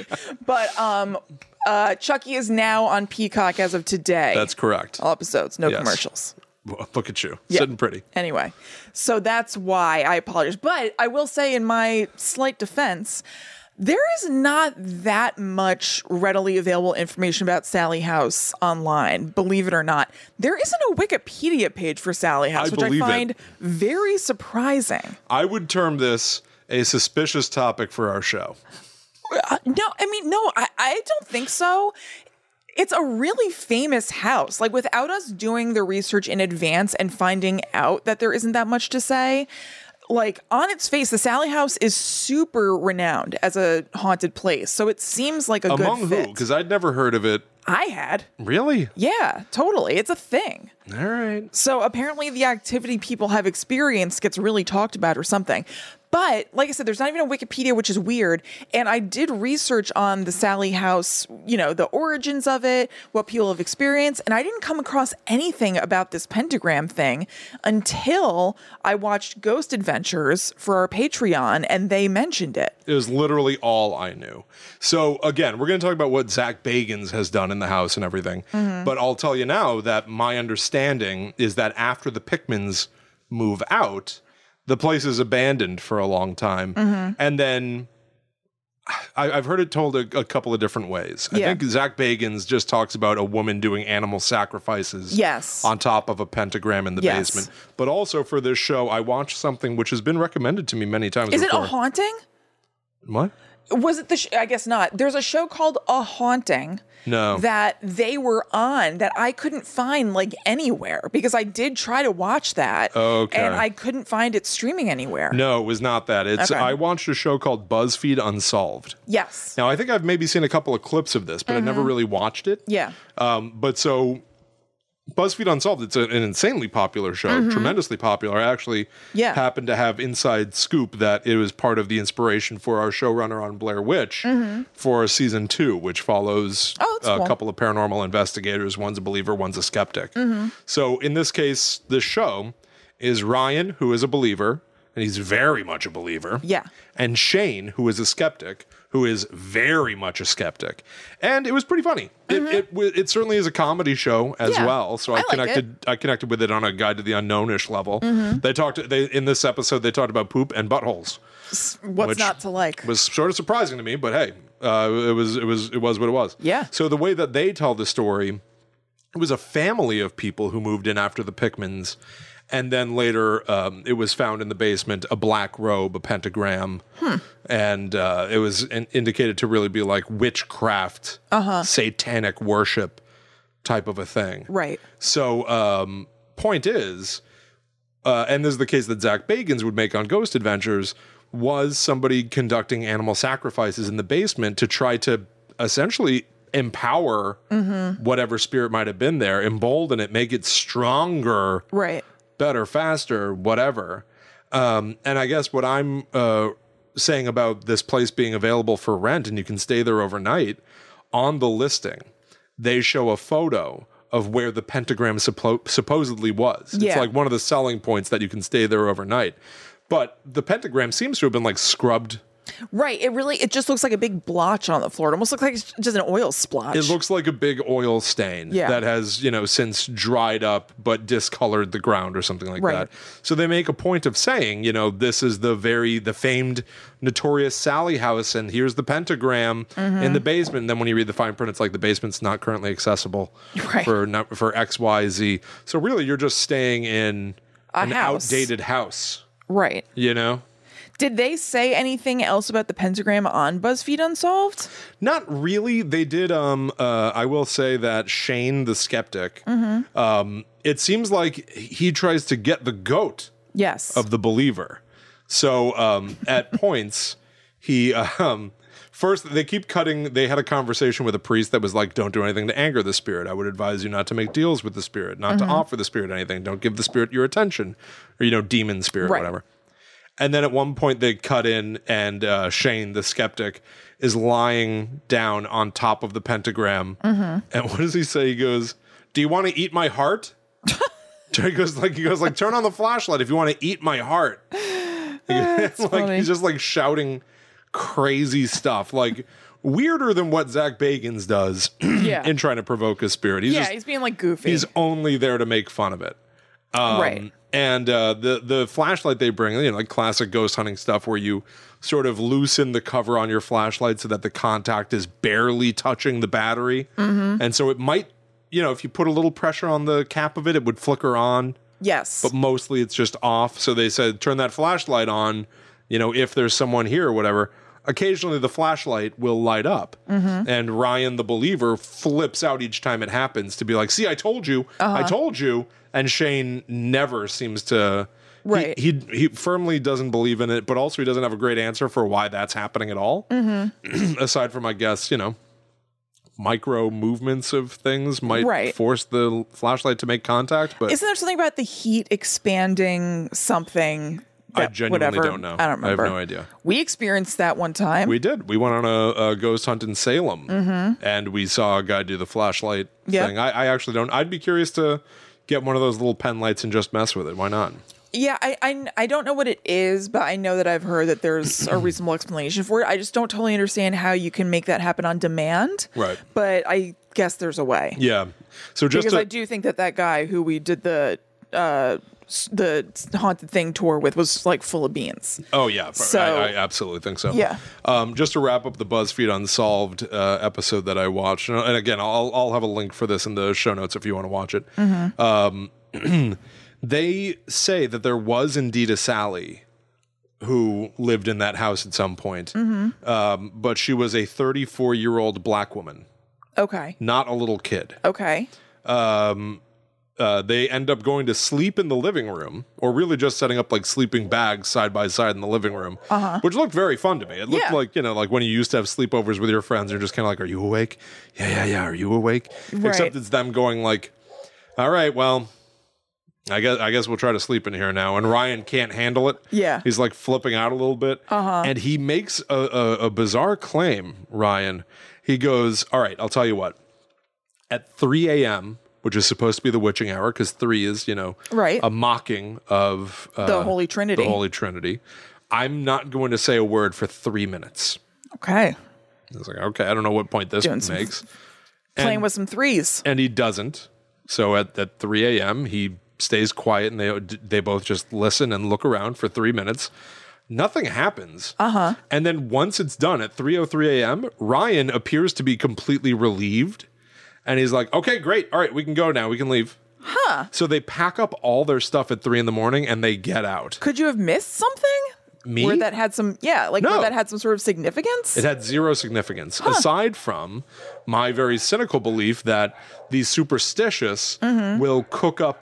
But Chucky is now on Peacock as of today. That's correct. All episodes, no commercials. Well, look at you. Sitting pretty. Anyway, so that's why I apologize. But I will say in my slight defense, there is not that much readily available information about Sally House online, believe it or not. There isn't a Wikipedia page for Sally House, which I find very surprising. I would term this a suspicious topic for our show. No, I don't think so. It's a really famous house. Like, without us doing the research in advance and finding out that there isn't that much to say, like, on its face, the Sally House is super renowned as a haunted place. So it seems like a good fit. Among who? Because I'd never heard of it. I had. Really? Yeah, totally. It's a thing. All right. So apparently the activity people have experienced gets really talked about or something. But like I said, there's not even a Wikipedia, which is weird. And I did research on the Sallie House, the origins of it, what people have experienced. And I didn't come across anything about this pentagram thing until I watched Ghost Adventures for our Patreon, and they mentioned it. It was literally all I knew. So again, we're going to talk about what Zach Bagans has done in the house and everything. But I'll tell you now that my understanding is that after the Pickmans move out, the place is abandoned for a long time. And then I've heard it told a couple of different ways. I think Zach Bagans just talks about a woman doing animal sacrifices on top of a pentagram in the basement. But also for this show, I watched something which has been recommended to me many times before. Is it A Haunting? What? Was it I guess not. There's a show called A Haunting. No. That they were on that I couldn't find anywhere because I did try to watch that. Okay. And I couldn't find it streaming anywhere. No, it was not that. I watched a show called BuzzFeed Unsolved. Yes. Now, I think I've maybe seen a couple of clips of this, but I never really watched it. Yeah. But so BuzzFeed Unsolved, it's an insanely popular show, tremendously popular. I actually happened to have inside scoop that it was part of the inspiration for our showrunner on Blair Witch for season 2, which follows a couple of paranormal investigators. One's a believer, one's a skeptic. So in this case, this show is Ryan, who is a believer, and he's very much a believer. Yeah. And Shane, who is a skeptic, who is very much a skeptic. And it was pretty funny. It certainly is a comedy show as well. So I connected with it on a Guide to the Unknown-ish level. They in this episode they talked about poop and buttholes. What's not to like? Was sort of surprising to me, but hey, it was what it was. Yeah. So the way that they tell the story, it was a family of people who moved in after the Pickmans. And then later, it was found in the basement, a black robe, a pentagram, and it was indicated to really be like witchcraft, satanic worship type of a thing. Right. So, point is, and this is the case that Zach Bagans would make on Ghost Adventures, was somebody conducting animal sacrifices in the basement to try to essentially empower whatever spirit might have been there, embolden it, make it stronger. Right. Better, faster, whatever. And I guess what I'm saying about this place being available for rent and you can stay there overnight, on the listing, they show a photo of where the pentagram supposedly was. Yeah. It's like one of the selling points that you can stay there overnight. But the pentagram seems to have been scrubbed. Right. It just looks like a big blotch on the floor. It almost looks like it's just an oil splotch. It looks like a big oil stain that has, since dried up but discolored the ground or something like that. So they make a point of saying, this is the famed notorious Sallie House, and here's the pentagram in the basement. And then when you read the fine print, it's like the basement's not currently accessible for X, Y, Z. So really, you're just staying in an outdated house. Right. Did they say anything else about the pentagram on BuzzFeed Unsolved? Not really. They did. I will say that Shane, the skeptic, it seems like he tries to get the goat of the believer. So at points, he first they keep cutting. They had a conversation with a priest that was like, "Don't do anything to anger the spirit. I would advise you not to make deals with the spirit, not to offer the spirit anything. Don't give the spirit your attention, or demon spirit, whatever." And then at one point they cut in and Shane, the skeptic, is lying down on top of the pentagram. And what does he say? He goes, "Do you want to eat my heart?" he goes, "Turn on the flashlight if you want to eat my heart." He's just shouting crazy stuff, weirder than what Zach Bagans does in trying to provoke a spirit. He's being goofy. He's only there to make fun of it. Right. And the flashlight they bring, like classic ghost hunting stuff where you sort of loosen the cover on your flashlight so that the contact is barely touching the battery. And so it might, if you put a little pressure on the cap of it, it would flicker on. Yes. But mostly it's just off. So they said, turn that flashlight on, if there's someone here or whatever. Occasionally the flashlight will light up. And Ryan, the believer, flips out each time it happens to be like, "See, I told you. I told you." And Shane never seems to. Right. He firmly doesn't believe in it, but also he doesn't have a great answer for why that's happening at all. Aside from, I guess, micro movements of things might force the flashlight to make contact. But isn't there something about the heat expanding something I genuinely don't know. I don't remember. I have no idea. We experienced that one time. We did. We went on a ghost hunt in Salem, and we saw a guy do the flashlight thing. I actually don't. I'd be curious to get one of those little pen lights and just mess with it. Why not? Yeah, I don't know what it is, but I know that I've heard that there's a reasonable explanation for it. I just don't totally understand how you can make that happen on demand. Right. But I guess there's a way. Yeah. So just because I do think that guy who we did the haunted thing tour with was like full of beans. Oh yeah, so, I absolutely think so. Yeah. Just to wrap up the BuzzFeed Unsolved episode that I watched, and again, I'll have a link for this in the show notes if you want to watch it. They say that there was indeed a Sally who lived in that house at some point, but she was a 34-year-old black woman. Okay. Not a little kid. Okay. They end up going to sleep in the living room, or really just setting up like sleeping bags side by side in the living room, which looked very fun to me. It looked like, like when you used to have sleepovers with your friends, you're just kind of like, are you awake? Yeah. Are you awake? Right. Except it's them going like, all right, well, I guess we'll try to sleep in here now. And Ryan can't handle it. Yeah. He's like flipping out a little bit. And he makes a bizarre claim, Ryan. He goes, all right, I'll tell you what. At 3 a.m., which is supposed to be the witching hour, because 3 is, right, a mocking of the Holy Trinity. The Holy Trinity. I'm not going to say a word for 3 minutes. Okay. I was like, okay, I don't know what point this makes. Playing with some threes. And he doesn't. So at 3 a.m., he stays quiet, and they both just listen and look around for 3 minutes. Nothing happens. And then once it's done at 3:03 a.m., Ryan appears to be completely relieved. And he's like, okay, great. All right, we can go now. We can leave. So they pack up all their stuff at 3 a.m. and they get out. Could you have missed something? Me? Where that had some, No. where that had some sort of significance? It had zero significance, aside from my very cynical belief that the superstitious will cook up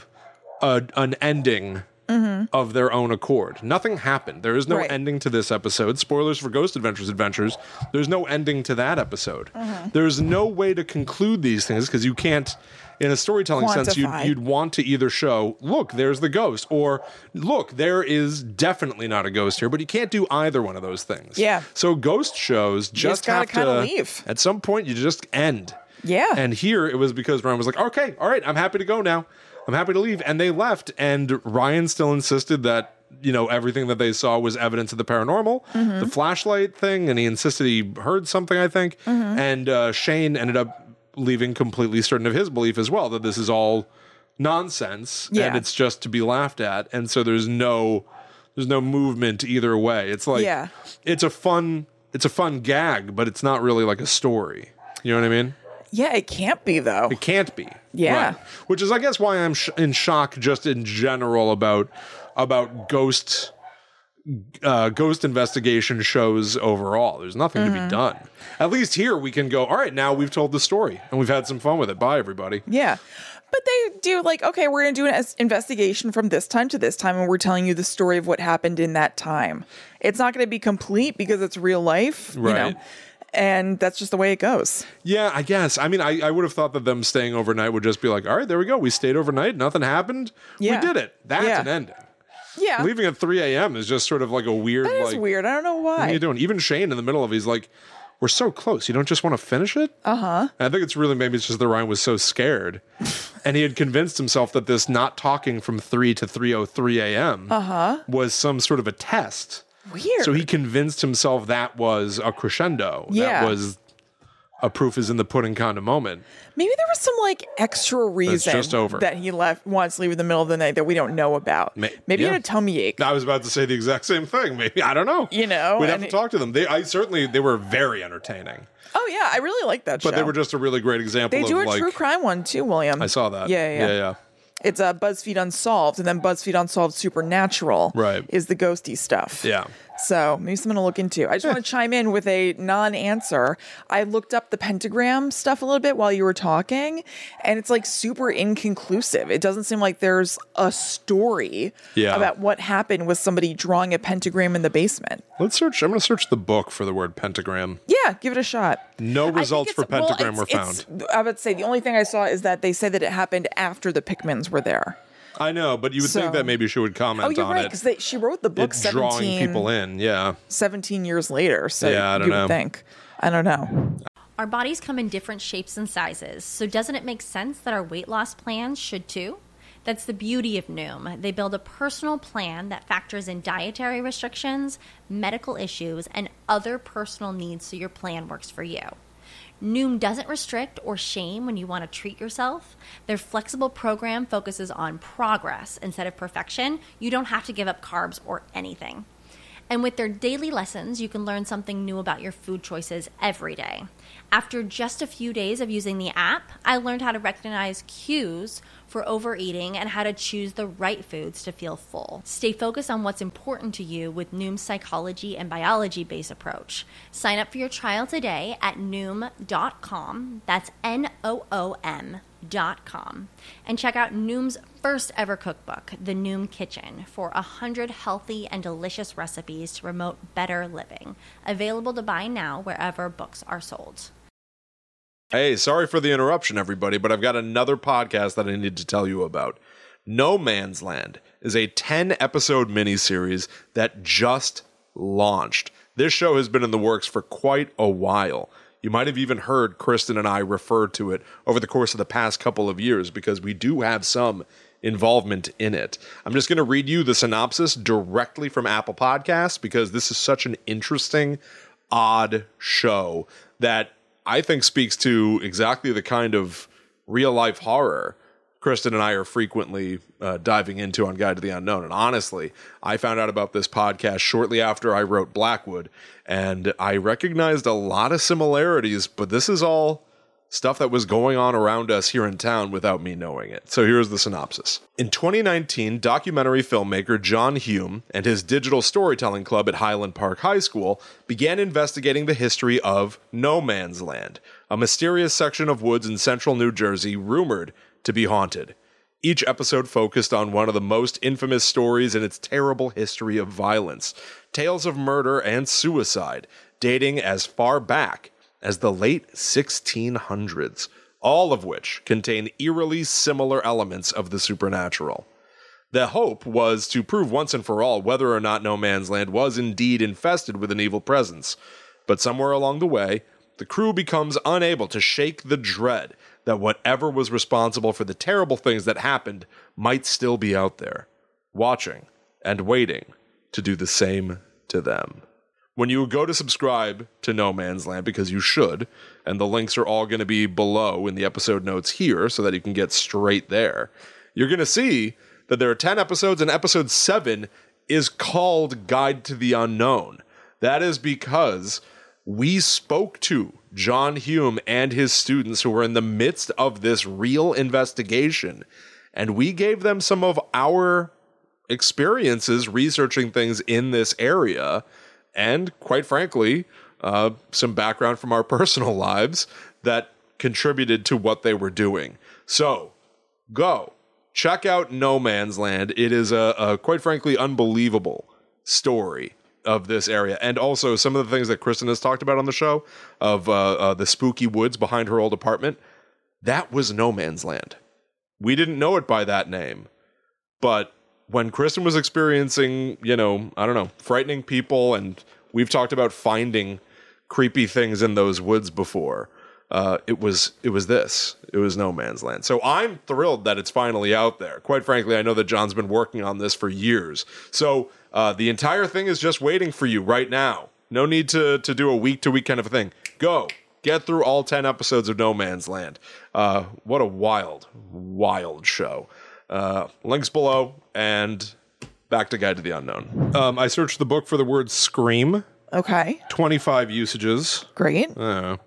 an ending of their own accord. Nothing happened. There is no ending to this episode. Spoilers for Ghost Adventures. There's no ending to that episode. There's no way to conclude these things because you can't, in a storytelling sense, you'd want to either show, look, there's the ghost, or look, there is definitely not a ghost here, but you can't do either one of those things. Yeah. So ghost shows just have to leave. At some point, you just end. Yeah. And here it was because Ryan was like, okay, all right, I'm happy to go now. I'm happy to leave. And they left. And Ryan still insisted that, everything that they saw was evidence of the paranormal, the flashlight thing. And he insisted he heard something, I think. And Shane ended up leaving completely certain of his belief as well, that this is all nonsense and it's just to be laughed at. And so there's no movement either way. It's like, it's a fun gag, but it's not really like a story. You know what I mean? Yeah, it can't be, though. It can't be. Yeah. Right. Which is, I guess, why I'm in shock just in general about ghost investigation shows overall. There's nothing to be done. At least here we can go, all right, now we've told the story and we've had some fun with it. Bye, everybody. Yeah. But they do okay, we're going to do an investigation from this time to this time, and we're telling you the story of what happened in that time. It's not going to be complete because it's real life, right. And that's just the way it goes. Yeah, I guess. I mean, I would have thought that them staying overnight would just be like, all right, there we go. We stayed overnight. Nothing happened. Yeah. We did it. That's an ending. Yeah. Leaving at 3 a.m. is just sort of like a weird, That is weird. I don't know why. What are you doing? Even Shane in the middle of it, he's like, we're so close. You don't just want to finish it? And I think it's really, maybe it's just that Ryan was so scared. And he had convinced himself that this not talking from 3 to 3:03 a.m. Was some sort of a test. Weird. So he convinced himself that was a crescendo. Yeah. That was a proof is in the pudding kind of moment. Maybe there was some extra reason just over. that he wants to leave in the middle of the night that we don't know about. Maybe he had a tummy ache. I was about to say the exact same thing. Maybe, I don't know. We'd have to talk to them. They were very entertaining. Oh yeah, I really like that show. But they were just a really great example. They do a true crime one too, William. I saw that. Yeah. It's a BuzzFeed Unsolved, and then BuzzFeed Unsolved Supernatural is the ghosty stuff. Yeah. So maybe something to look into. I just want to chime in with a non-answer. I looked up the pentagram stuff a little bit while you were talking, and it's super inconclusive. It doesn't seem like there's a story about what happened with somebody drawing a pentagram in the basement. Let's search. I'm going to search the book for the word pentagram. Yeah, give it a shot. No results for pentagram were found. I would say the only thing I saw is that they say that it happened after the Pickmans were there. I know, but you would think that maybe she would comment on it. Oh, you're right, because she wrote the book drawing people in, 17 years later. So I don't know. Would think. I don't know. Our bodies come in different shapes and sizes, so doesn't it make sense that our weight loss plans should too? That's the beauty of Noom. They build a personal plan that factors in dietary restrictions, medical issues, and other personal needs so your plan works for you. Noom doesn't restrict or shame when you want to treat yourself. Their flexible program focuses on progress instead of perfection. You don't have to give up carbs or anything. And with their daily lessons, you can learn something new about your food choices every day. After just a few days of using the app, I learned how to recognize cues for overeating and how to choose the right foods to feel full. Stay focused on what's important to you with Noom's psychology and biology-based approach. Sign up for your trial today at Noom.com. That's Noom.com. And check out Noom's first ever cookbook, The Noom Kitchen, for 100 healthy and delicious recipes to promote better living. Available to buy now wherever books are sold. Hey, sorry for the interruption, everybody, but I've got another podcast that I need to tell you about. No Man's Land is a 10-episode miniseries that just launched. This show has been in the works for quite a while. You might have even heard Kristen and I refer to it over the course of the past couple of years because we do have some involvement in it. I'm just going to read you the synopsis directly from Apple Podcasts because this is such an interesting, odd show that I think speaks to exactly the kind of real-life horror Kristen and I are frequently diving into on Guide to the Unknown. And honestly, I found out about this podcast shortly after I wrote Blackwood, and I recognized a lot of similarities, but this is all stuff that was going on around us here in town without me knowing it. So here's the synopsis. In 2019, documentary filmmaker John Hume and his digital storytelling club at Highland Park High School began investigating the history of No Man's Land, a mysterious section of woods in central New Jersey rumored to be haunted. Each episode focused on one of the most infamous stories in its terrible history of violence, tales of murder and suicide dating as far back as the late 1600s, all of which contain eerily similar elements of the supernatural. The hope was to prove once and for all whether or not No Man's Land was indeed infested with an evil presence. But somewhere along the way, the crew becomes unable to shake the dread that whatever was responsible for the terrible things that happened might still be out there, watching and waiting to do the same to them. When you go to subscribe to No Man's Land, because you should, and the links are all going to be below in the episode notes here so that you can get straight there, you're going to see that there are 10 episodes, and episode 7 is called Guide to the Unknown. That is because we spoke to John Hume and his students who were in the midst of this real investigation, and we gave them some of our experiences researching things in this area, and quite frankly, some background from our personal lives that contributed to what they were doing. So, go. Check out No Man's Land. It is a quite frankly unbelievable story of this area. And also some of the things that Kristen has talked about on the show of the spooky woods behind her old apartment. That was No Man's Land. We didn't know it by that name. But when Kristen was experiencing, frightening people, and we've talked about finding creepy things in those woods before, it was this. It was No Man's Land. So I'm thrilled that it's finally out there. Quite frankly, I know that John's been working on this for years. So the entire thing is just waiting for you right now. No need to do a week-to-week kind of a thing. Go. Get through all 10 episodes of No Man's Land. What a wild, wild show. Links below, and back to Guide to the Unknown. I searched the book for the word scream. Okay. 25 usages. Great.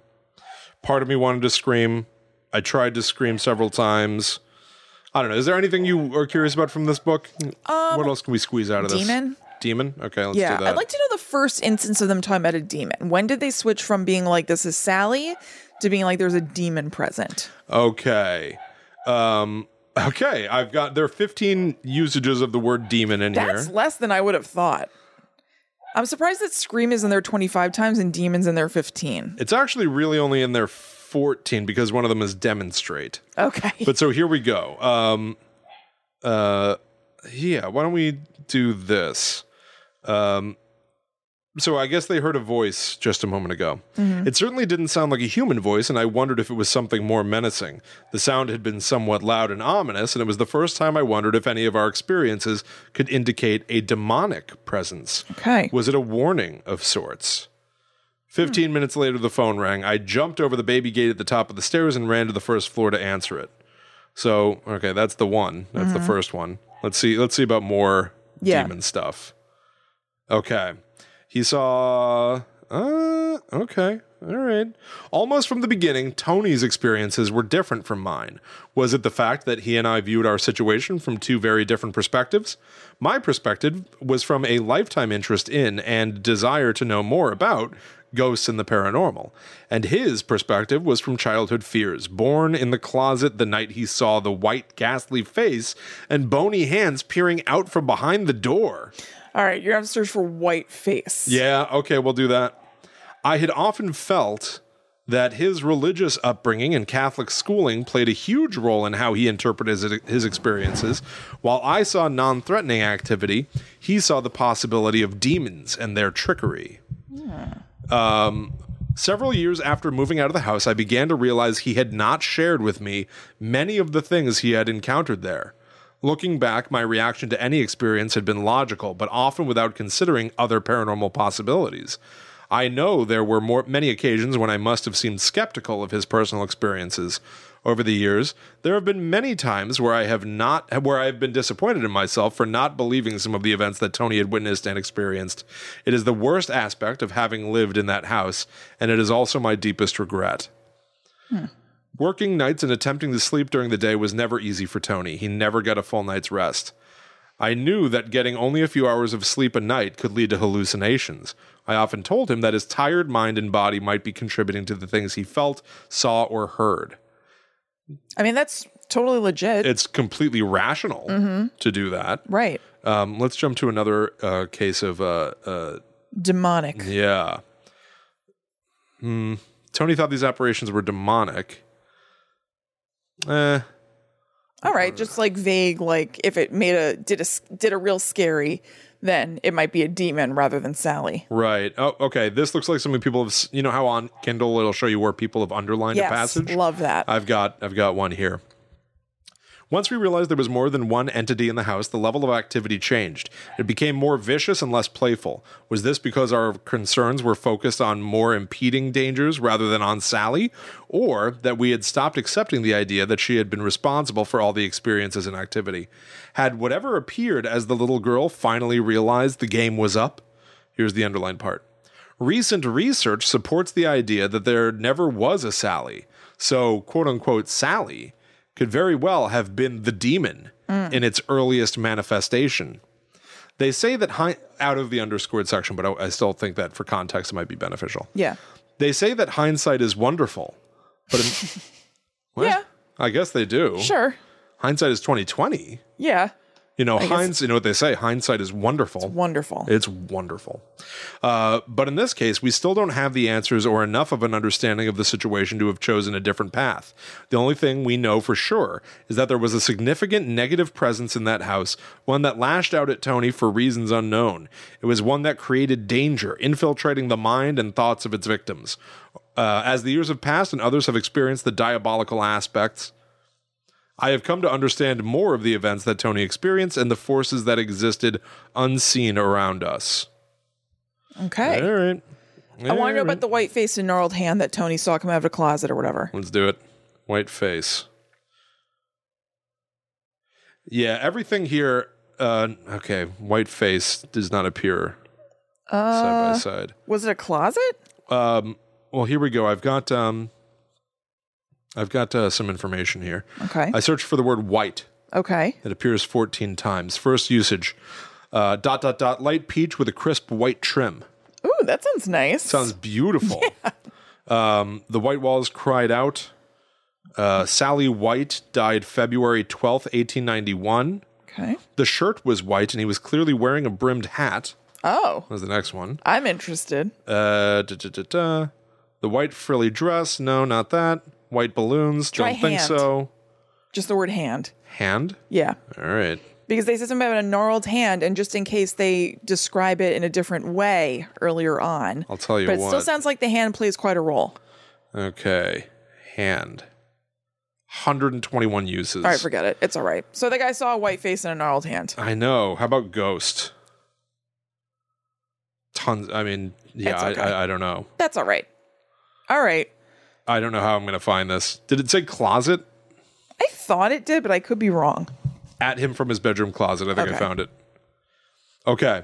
Part of me wanted to scream. I tried to scream several times. I don't know. Is there anything you are curious about from this book? What else can we squeeze out of this? Demon? Okay, let's do that. I'd like to know the first instance of them talking about a demon. When did they switch from being like, this is Sally, to being like, there's a demon present? Okay. There are 15 usages of the word demon in here. That's less than I would have thought. I'm surprised that Scream is in there 25 times and Demon's in there 15. It's actually really only in there 14 because one of them is demonstrate. Okay. But so here we go. Yeah, why don't we do this? So I guess they heard a voice just a moment ago. It certainly didn't sound like a human voice, and I wondered if it was something more menacing. The sound had been somewhat loud and ominous, and it was the first time I wondered if any of our experiences could indicate a demonic presence. Okay. Was it a warning of sorts? 15 minutes later, the phone rang. I jumped over the baby gate at the top of the stairs and ran to the first floor to answer it. So, okay, that's the one. That's the first one. Let's see about more demon stuff. Okay. He saw... okay. All right. Almost from the beginning, Tony's experiences were different from mine. Was it the fact that he and I viewed our situation from two very different perspectives? My perspective was from a lifetime interest in and desire to know more about ghosts and the paranormal. And his perspective was from childhood fears, born in the closet the night he saw the white, ghastly face and bony hands peering out from behind the door. All right, you're going to have to search for white face. Yeah, okay, we'll do that. I had often felt that his religious upbringing and Catholic schooling played a huge role in how he interpreted his experiences. While I saw non-threatening activity, he saw the possibility of demons and their trickery. Several years after moving out of the house, I began to realize he had not shared with me many of the things he had encountered there. Looking back, my reaction to any experience had been logical, but often without considering other paranormal possibilities. I know there were many occasions when I must have seemed skeptical of his personal experiences. Over the years, there have been many times where I have been disappointed in myself for not believing some of the events that Tony had witnessed and experienced. It is the worst aspect of having lived in that house, and it is also my deepest regret. Working nights and attempting to sleep during the day was never easy for Tony. He never got a full night's rest. I knew that getting only a few hours of sleep a night could lead to hallucinations. I often told him that his tired mind and body might be contributing to the things he felt, saw, or heard. I mean, that's totally legit. It's completely rational to do that. Right. Let's jump to another case of... demonic. Yeah. Tony thought these apparitions were demonic. All right, just like vague, like if it did a real scary, then it might be a demon rather than Sally. Right. Oh, okay. This looks like something people have. You know how on Kindle it'll show you where people have underlined a passage. Love that. I've got one here. Once we realized there was more than one entity in the house, the level of activity changed. It became more vicious and less playful. Was this because our concerns were focused on more impeding dangers rather than on Sally? Or that we had stopped accepting the idea that she had been responsible for all the experiences and activity? Had whatever appeared as the little girl finally realized the game was up? Here's the underlined part. Recent research supports the idea that there never was a Sally. So, quote-unquote, Sally could very well have been the demon in its earliest manifestation. They say that out of the underscored section, but I still think that for context it might be beneficial. Yeah. They say that hindsight is wonderful, but what? Yeah. I guess they do. Sure. Hindsight is 2020. Yeah. You know, you know what they say, hindsight is wonderful. It's wonderful. It's wonderful. But in this case, we still don't have the answers or enough of an understanding of the situation to have chosen a different path. The only thing we know for sure is that there was a significant negative presence in that house, one that lashed out at Tony for reasons unknown. It was one that created danger, infiltrating the mind and thoughts of its victims. As the years have passed and others have experienced the diabolical aspects, I have come to understand more of the events that Tony experienced and the forces that existed unseen around us. Okay. All right. I want to know about the white face and gnarled hand that Tony saw come out of the closet or whatever. Let's do it. White face. Yeah, everything here... okay, white face does not appear side by side. Was it a closet? Well, here we go. I've got some information here. Okay. I searched for the word white. Okay. It appears 14 times. First usage, ... light peach with a crisp white trim. Ooh, that sounds nice. Sounds beautiful. Yeah. The white walls cried out. Sally White died February 12th, 1891. Okay. The shirt was white and he was clearly wearing a brimmed hat. Oh. That was the next one. I'm interested. The white frilly dress. No, not that. White balloons. Try Don't think hand. so. Just the word hand. Hand? Yeah. All right. Because they said something about a gnarled hand, and just in case they describe it in a different way earlier on. I'll tell you but it what. still sounds like the hand plays quite a role. Okay. Hand. 121 uses. All right, forget it. It's all right. So the guy saw a white face and a gnarled hand. I know. How about ghost? Tons. I mean, yeah, It's okay. I don't know. That's all right. All right. I don't know how I'm going to find this. Did it say closet? I thought it did, but I could be wrong. At him from his bedroom closet. I think I Okay. found it. Okay.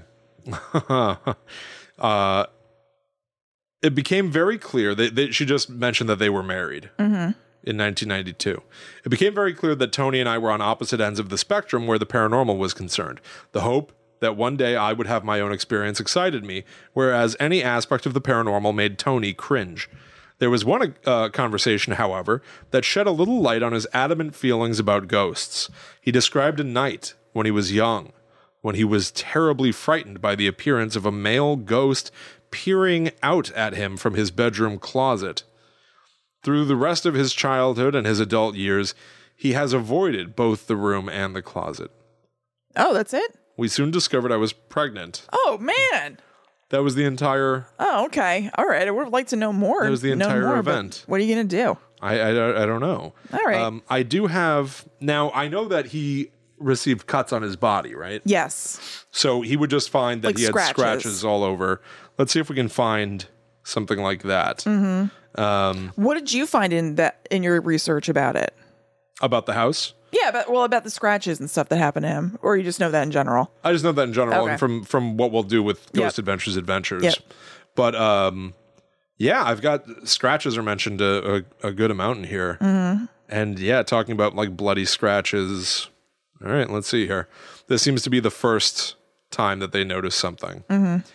It became very clear that she just mentioned that they were married in 1992. It became very clear that Tony and I were on opposite ends of the spectrum where the paranormal was concerned. The hope that one day I would have my own experience excited me, whereas any aspect of the paranormal made Tony cringe. There was one conversation, however, that shed a little light on his adamant feelings about ghosts. He described a night when he was young, when he was terribly frightened by the appearance of a male ghost peering out at him from his bedroom closet. Through the rest of his childhood and his adult years, he has avoided both the room and the closet. Oh, that's it? We soon discovered I was pregnant. Oh, man. That was the entire... Oh, okay. All right. I would like to know more. That was the entire event. What are you going to do? I don't know. All right. I do have... Now, I know that he received cuts on his body, right? Yes. So he would just find that Like he had scratches. scratches all over. Let's see if we can find something like that. Mm-hmm. What did you find in your research about it? About the house? Yeah, about the scratches and stuff that happened to him, or you just know that in general? I just know that in general, Okay. and from what we'll do with Ghost Yep. Adventures. Yep. But yeah, I've got scratches are mentioned a good amount in here, and yeah, talking about like bloody scratches. All right, let's see here. This seems to be the first time that they noticed something.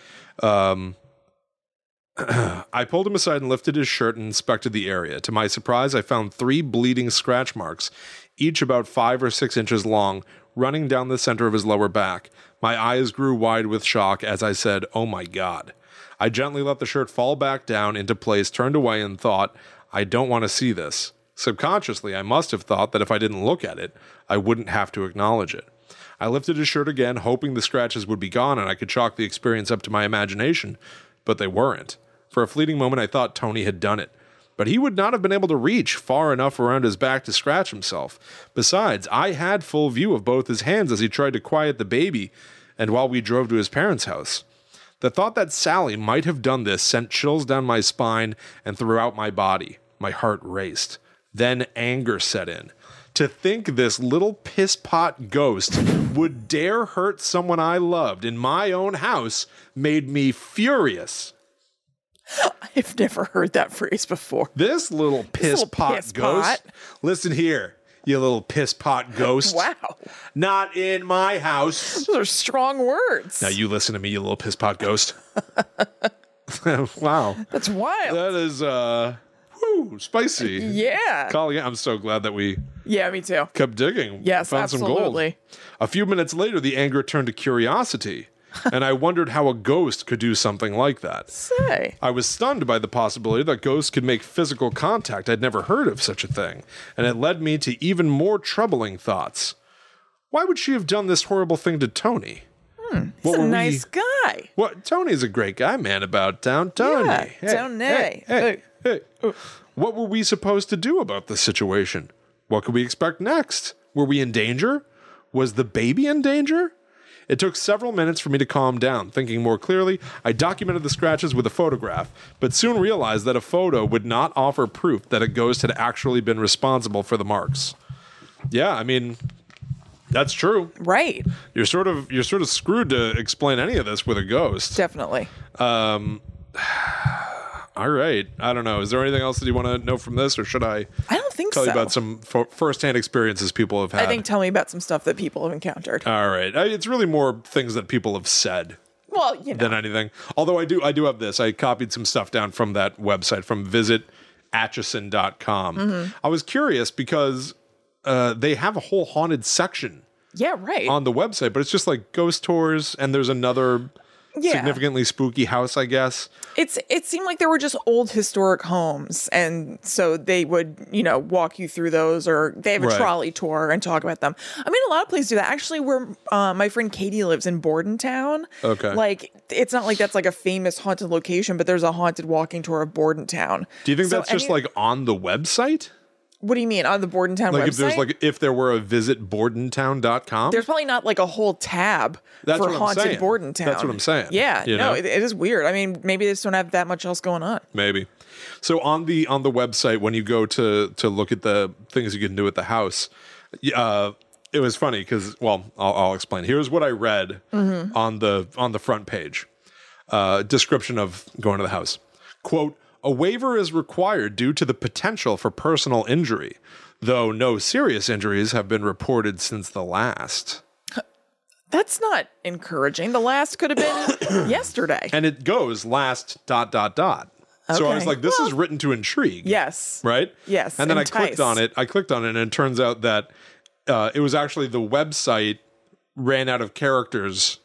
I pulled him aside and lifted his shirt and inspected the area. To my surprise, I found 3 bleeding scratch marks, each about 5 or 6 inches long, running down the center of his lower back. My eyes grew wide with shock as I said, "Oh my God." I gently let the shirt fall back down into place, turned away, and thought, I don't want to see this. Subconsciously, I must have thought that if I didn't look at it, I wouldn't have to acknowledge it. I lifted his shirt again, hoping the scratches would be gone and I could chalk the experience up to my imagination, but they weren't. For a fleeting moment, I thought Tony had done it. But he would not have been able to reach far enough around his back to scratch himself. Besides, I had full view of both his hands as he tried to quiet the baby and while we drove to his parents' house. The thought that Sally might have done this sent chills down my spine and throughout my body. My heart raced. Then anger set in. To think this little piss-pot ghost would dare hurt someone I loved in my own house made me furious. I've never heard that phrase before. This little piss-pot piss-pot. ghost. Listen here, you little piss-pot ghost. Wow. Not in my house. Those are strong words. Now you listen to me, you little piss-pot ghost. Wow. That's wild. That is, spicy. Yeah. Colin, I'm so glad that we Yeah, me too. kept digging. Yes, Found some gold. absolutely. A few minutes later, the anger turned to curiosity, and I wondered how a ghost could do something like that. Say. I was stunned by the possibility that ghosts could make physical contact. I'd never heard of such a thing, and it led me to even more troubling thoughts. Why would she have done this horrible thing to Tony? He's a nice guy. What? Tony's a great guy, man, about town. Tony. Yeah, Tony. Hey. What were we supposed to do about this situation? What could we expect next? Were we in danger? Was the baby in danger? It took several minutes for me to calm down. Thinking more clearly, I documented the scratches with a photograph, but soon realized that a photo would not offer proof that a ghost had actually been responsible for the marks. Yeah, I mean, that's true. Right. You're sort of screwed to explain any of this with a ghost. Definitely. All right. I don't know. Is there anything else that you want to know from this, or should I I don't think tell so. you about some first-hand experiences people have had? I think tell me about some stuff that people have encountered. All right. It's really more things that people have said Well, you know. than anything. Although I do have this. I copied some stuff down from that website, from visitatchison.com. Mm-hmm. I was curious because they have a whole haunted section Yeah, right. on the website, but it's just like ghost tours, and there's another significantly spooky house, I guess. It seemed like there were just old historic homes, and so they would, walk you through those, or they have a Right. trolley tour and talk about them. I mean, a lot of places do that. Actually, where my friend Katie lives in Bordentown, Okay. like it's not like that's like a famous haunted location, but there's a haunted walking tour of Bordentown. Do you think So that's just any- like on the website? What do you mean on the Bordentown Like website? if there were a visit bordentown.com? There's probably not like a whole tab That's for what I'm haunted saying. Bordentown. That's what I'm saying. Yeah, You know? no, it is weird. I mean, maybe they just don't have that much else going on. Maybe. So on the website, when you go to look at the things you can do at the house, it was funny because, well, I'll explain. Here's what I read on the front page. Description of going to the house. Quote, a waiver is required due to the potential for personal injury, though no serious injuries have been reported since the last. That's not encouraging. The last could have been yesterday. And it goes last ... So I was Okay. like, this is written to intrigue. Yes. Right? Yes, And then entice. I clicked on it, and it turns out that it was actually the website ran out of characters.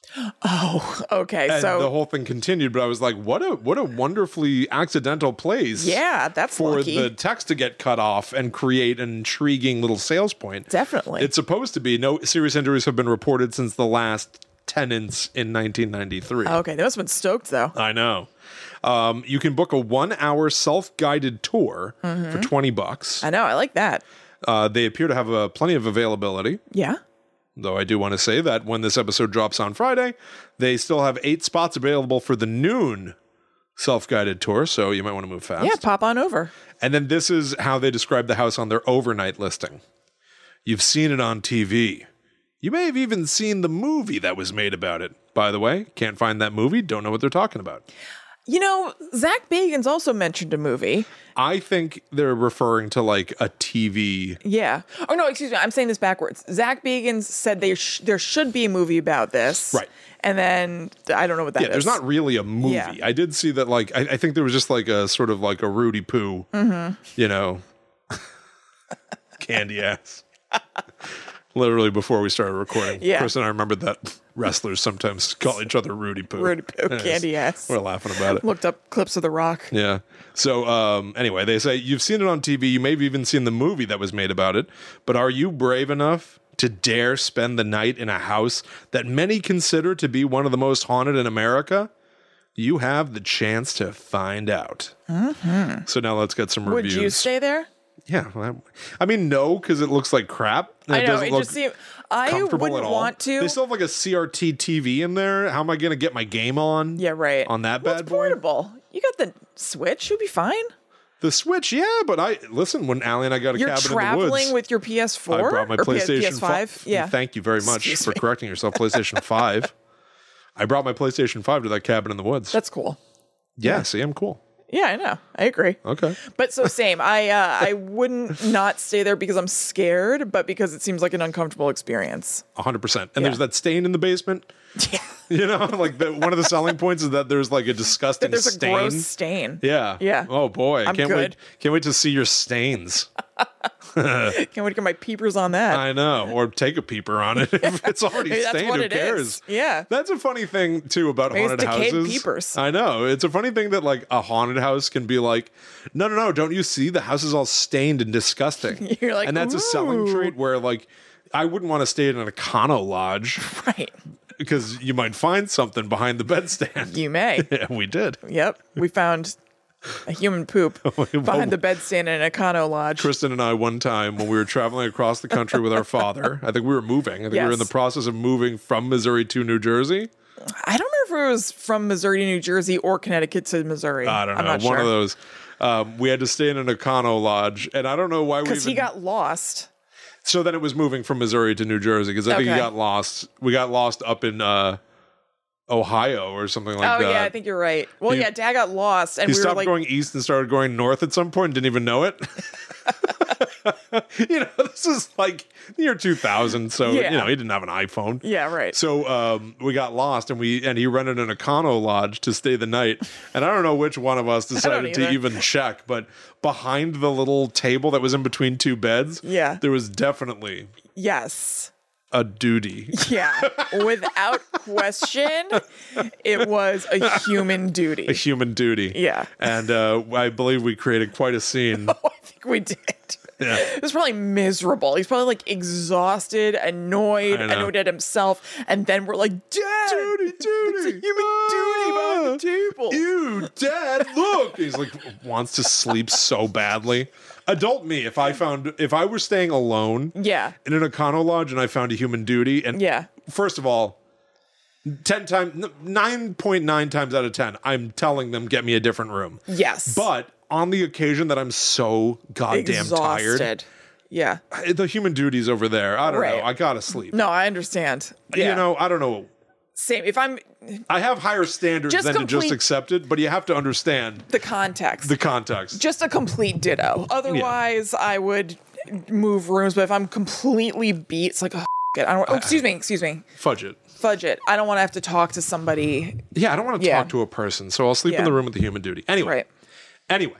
Okay, And so the whole thing continued, but I was like, what a wonderfully accidental place. yeah, that's For lucky. the text to get cut off and create an intriguing little sales point. Definitely. It's supposed to be no serious injuries have been reported since the last tenants in 1993. Okay, they must have been stoked though. I know. You can book a 1-hour self-guided tour for $20. I know, I like that. They appear to have plenty of availability. Yeah. Though I do want to say that when this episode drops on Friday, they still have 8 spots available for the noon self-guided tour, so you might want to move fast. Yeah, pop on over. And then this is how they describe the house on their overnight listing. You've seen it on TV. You may have even seen the movie that was made about it. By the way, can't find that movie, don't know what they're talking about. Zach Bagans also mentioned a movie. I think they're referring to like a TV. Yeah. Oh, no, excuse me. I'm saying this backwards. Zach Bagans said there should be a movie about this. Right. And then I don't know what that is. Yeah, there's not really a movie. Yeah. I did see that, like, I think there was just like a sort of like a Rudy Poo, candy ass. Literally before we started recording. Yeah. Chris and I remembered that wrestlers sometimes call each other Rudy Poo. Rudy Poo, Anyways, candy ass. We're laughing about it. Looked up clips of The Rock. Yeah. So anyway, they say you've seen it on TV. You may have even seen the movie that was made about it. But are you brave enough to dare spend the night in a house that many consider to be one of the most haunted in America? You have the chance to find out. Mm-hmm. So now let's get some reviews. Would you stay there? Yeah. I mean, no, because it looks like crap. And I know. doesn't It look just seemed. I comfortable wouldn't at all. want to. They still have like a CRT TV in there. How am I going to get my game on? Yeah, right. On that Well, bad it's boy? portable. You got the Switch. You'll be fine. The Switch, yeah, but listen, when Allie and I got a You're cabin in the traveling woods, with your PS4? I brought my Or PlayStation PS5. Yeah. Thank you very much Excuse for me. correcting yourself. PlayStation 5. I brought my PlayStation 5 to that cabin in the woods. That's cool. yeah, see, I'm cool. Yeah, I know. I agree. Okay. But so same. I wouldn't not stay there because I'm scared, but because it seems like an uncomfortable experience. 100%. And there's that stain in the basement. Yeah. You know, like one of the selling points is that there's like a disgusting There's a stain. gross stain. Yeah. Yeah. Oh boy. I'm Can't good. wait to see your stains. Can't wait to get my peepers on that. I know. Or take a peeper on it. If it's already Maybe that's stained, what who it cares? is. Yeah. That's a funny thing too about Maybe it's haunted decayed houses. peepers. I know. It's a funny thing that like a haunted house can be like, no, don't you see the house is all stained and disgusting? You're like, and that's a selling ooh. trait where like I wouldn't want to stay in an Econo Lodge Right. because you might find something behind the bedstand. You may. Yeah, we did. Yep. We found a human poop behind the bedstand in an Econo Lodge. Kristen and I, one time when we were traveling across the country with our father, I think we were moving. I think we were in the Yes. process of moving from Missouri to New Jersey. I don't remember if it was from Missouri to New Jersey or Connecticut to Missouri. I don't know. I'm not One sure. of those. We had to stay in an Econo Lodge, and I don't know why we Because even... he got lost. So then it was moving from Missouri to New Jersey, because I think he Okay. got lost. We got lost up in Ohio or something like Oh, that. yeah, I think you're right. Well, He- Dad got lost, and He we were stopped like, going east and started going north at some point and didn't even know it. This is like the year 2000, so Yeah. he didn't have an iPhone. yeah, right. So we got lost, and he rented an Econo Lodge to stay the night. And I don't know which one of us decided to either. even check, but behind the little table that was in between two beds, Yeah. there was definitely Yes. a duty. Yeah, without question, it was a human duty. A human duty. Yeah. And I believe we created quite a scene. I think we did. Yeah. It was probably miserable. He's probably like exhausted, annoyed, I know. annoyed at himself. And then we're like, Dad, Duty. it's a human duty behind the table. Ew, Dad, look. He's like, wants to sleep so badly. Adult me, if I were staying alone Yeah. in an Econo Lodge and I found a human duty, and Yeah. first of all, 9.9 times out of 10, I'm telling them, get me a different room. Yes. But on the occasion that I'm so goddamn tired, Exhausted. Yeah. the human duty's over there. I don't Right. know. I gotta sleep. No, I understand. Yeah. You know, I don't know. Same. If I'm I have higher standards Just than to just complete- accept it, but you have to understand the context. the context. Just a complete ditto. Otherwise, I would move rooms. But if I'm completely beat, it's like, oh, it. I don't. Oh, excuse me. Fudge it. Fudge it. I don't want to have to talk to somebody. Yeah, I don't want to Yeah. talk to a person, so I'll sleep in Yeah. the room with the human duty. Anyway. Right.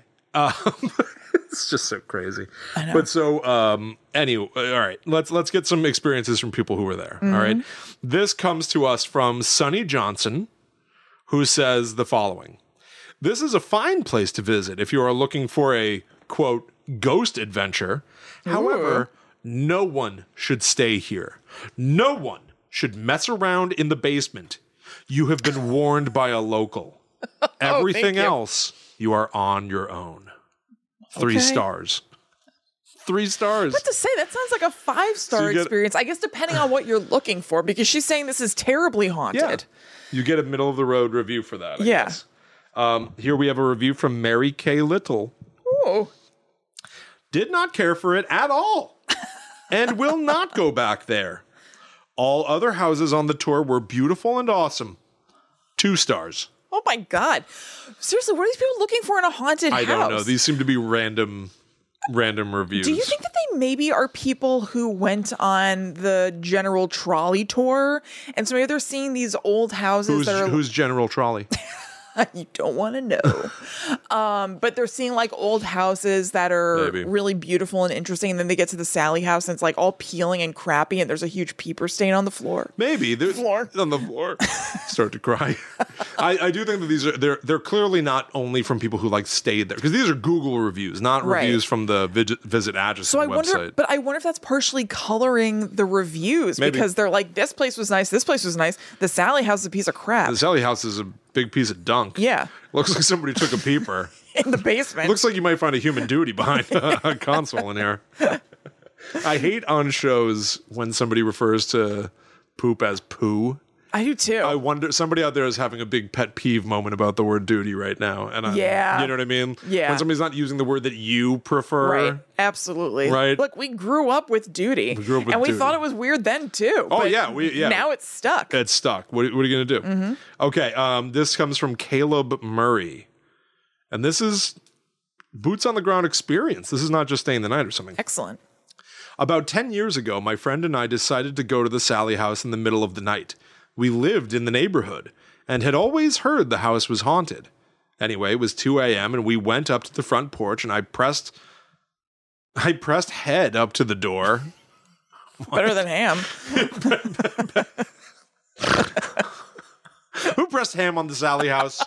It's just so crazy. I know. But so, anyway, all right, let's get some experiences from people who were there. All right. This comes to us from Sonny Johnson, who says the following. This is a fine place to visit if you are looking for a, quote, ghost adventure. However, no one should stay here. No one should mess around in the basement. You have been warned by a local. Everything you. else, you are on your own. 3 Okay. stars. 3 stars. To say that sounds like a 5-star So you get- experience. I guess depending on what you're looking for, because she's saying this is terribly haunted. You get a middle of the road review for that. I Yeah. guess. Here we have a review from Mary Kay Little. Ooh. Did not care for it at all and will not go back there. All other houses on the tour were beautiful and awesome. 2 stars. Oh my God. Seriously, what are these people looking for in a haunted I house? don't know. These seem to be random reviews. Do you think that they maybe are people who went on the General Trolley tour? And so maybe they're seeing these old houses that are. Who's General Trolley? You don't want to know. But they're seeing like old houses that are Maybe. really beautiful and interesting. And then they get to the Sally house and it's like all peeling and crappy. And there's a huge peeper stain on the floor. Maybe they're Floor. on the floor. Start to cry. I do think that these are they're clearly not only from people who like stayed there, because these are Google reviews, not Right. reviews from the Visit Atchison So I website. wonder if that's partially coloring the reviews Maybe. because they're like, this place was nice, this place was nice. The Sally house is a piece of crap The Sally house is a big piece of dunk. Yeah. Looks like somebody took a peeper. in the basement. Looks like you might find a human duty behind a console in here. I hate on shows when somebody refers to poop as poo. I do too. I wonder, somebody out there is having a big pet peeve moment about the word duty right now. And Yeah. you know what I mean? Yeah. When somebody's not using the word that you prefer. Right. Absolutely. Right. Look, we grew up with duty. grew up with and we duty. thought it was weird then too. Oh, but yeah, Now it's stuck. It's stuck. What are you going to do? Mm-hmm. Okay. This comes from Caleb Murray. And this is boots on the ground experience. This is not just staying the night or something. Excellent. About 10 years ago, my friend and I decided to go to the Sally house in the middle of the night. We lived in the neighborhood and had always heard the house was haunted. Anyway, it was 2 a.m. and we went up to the front porch and I pressed head up to the door. Better than ham. Who pressed ham on the Sally house?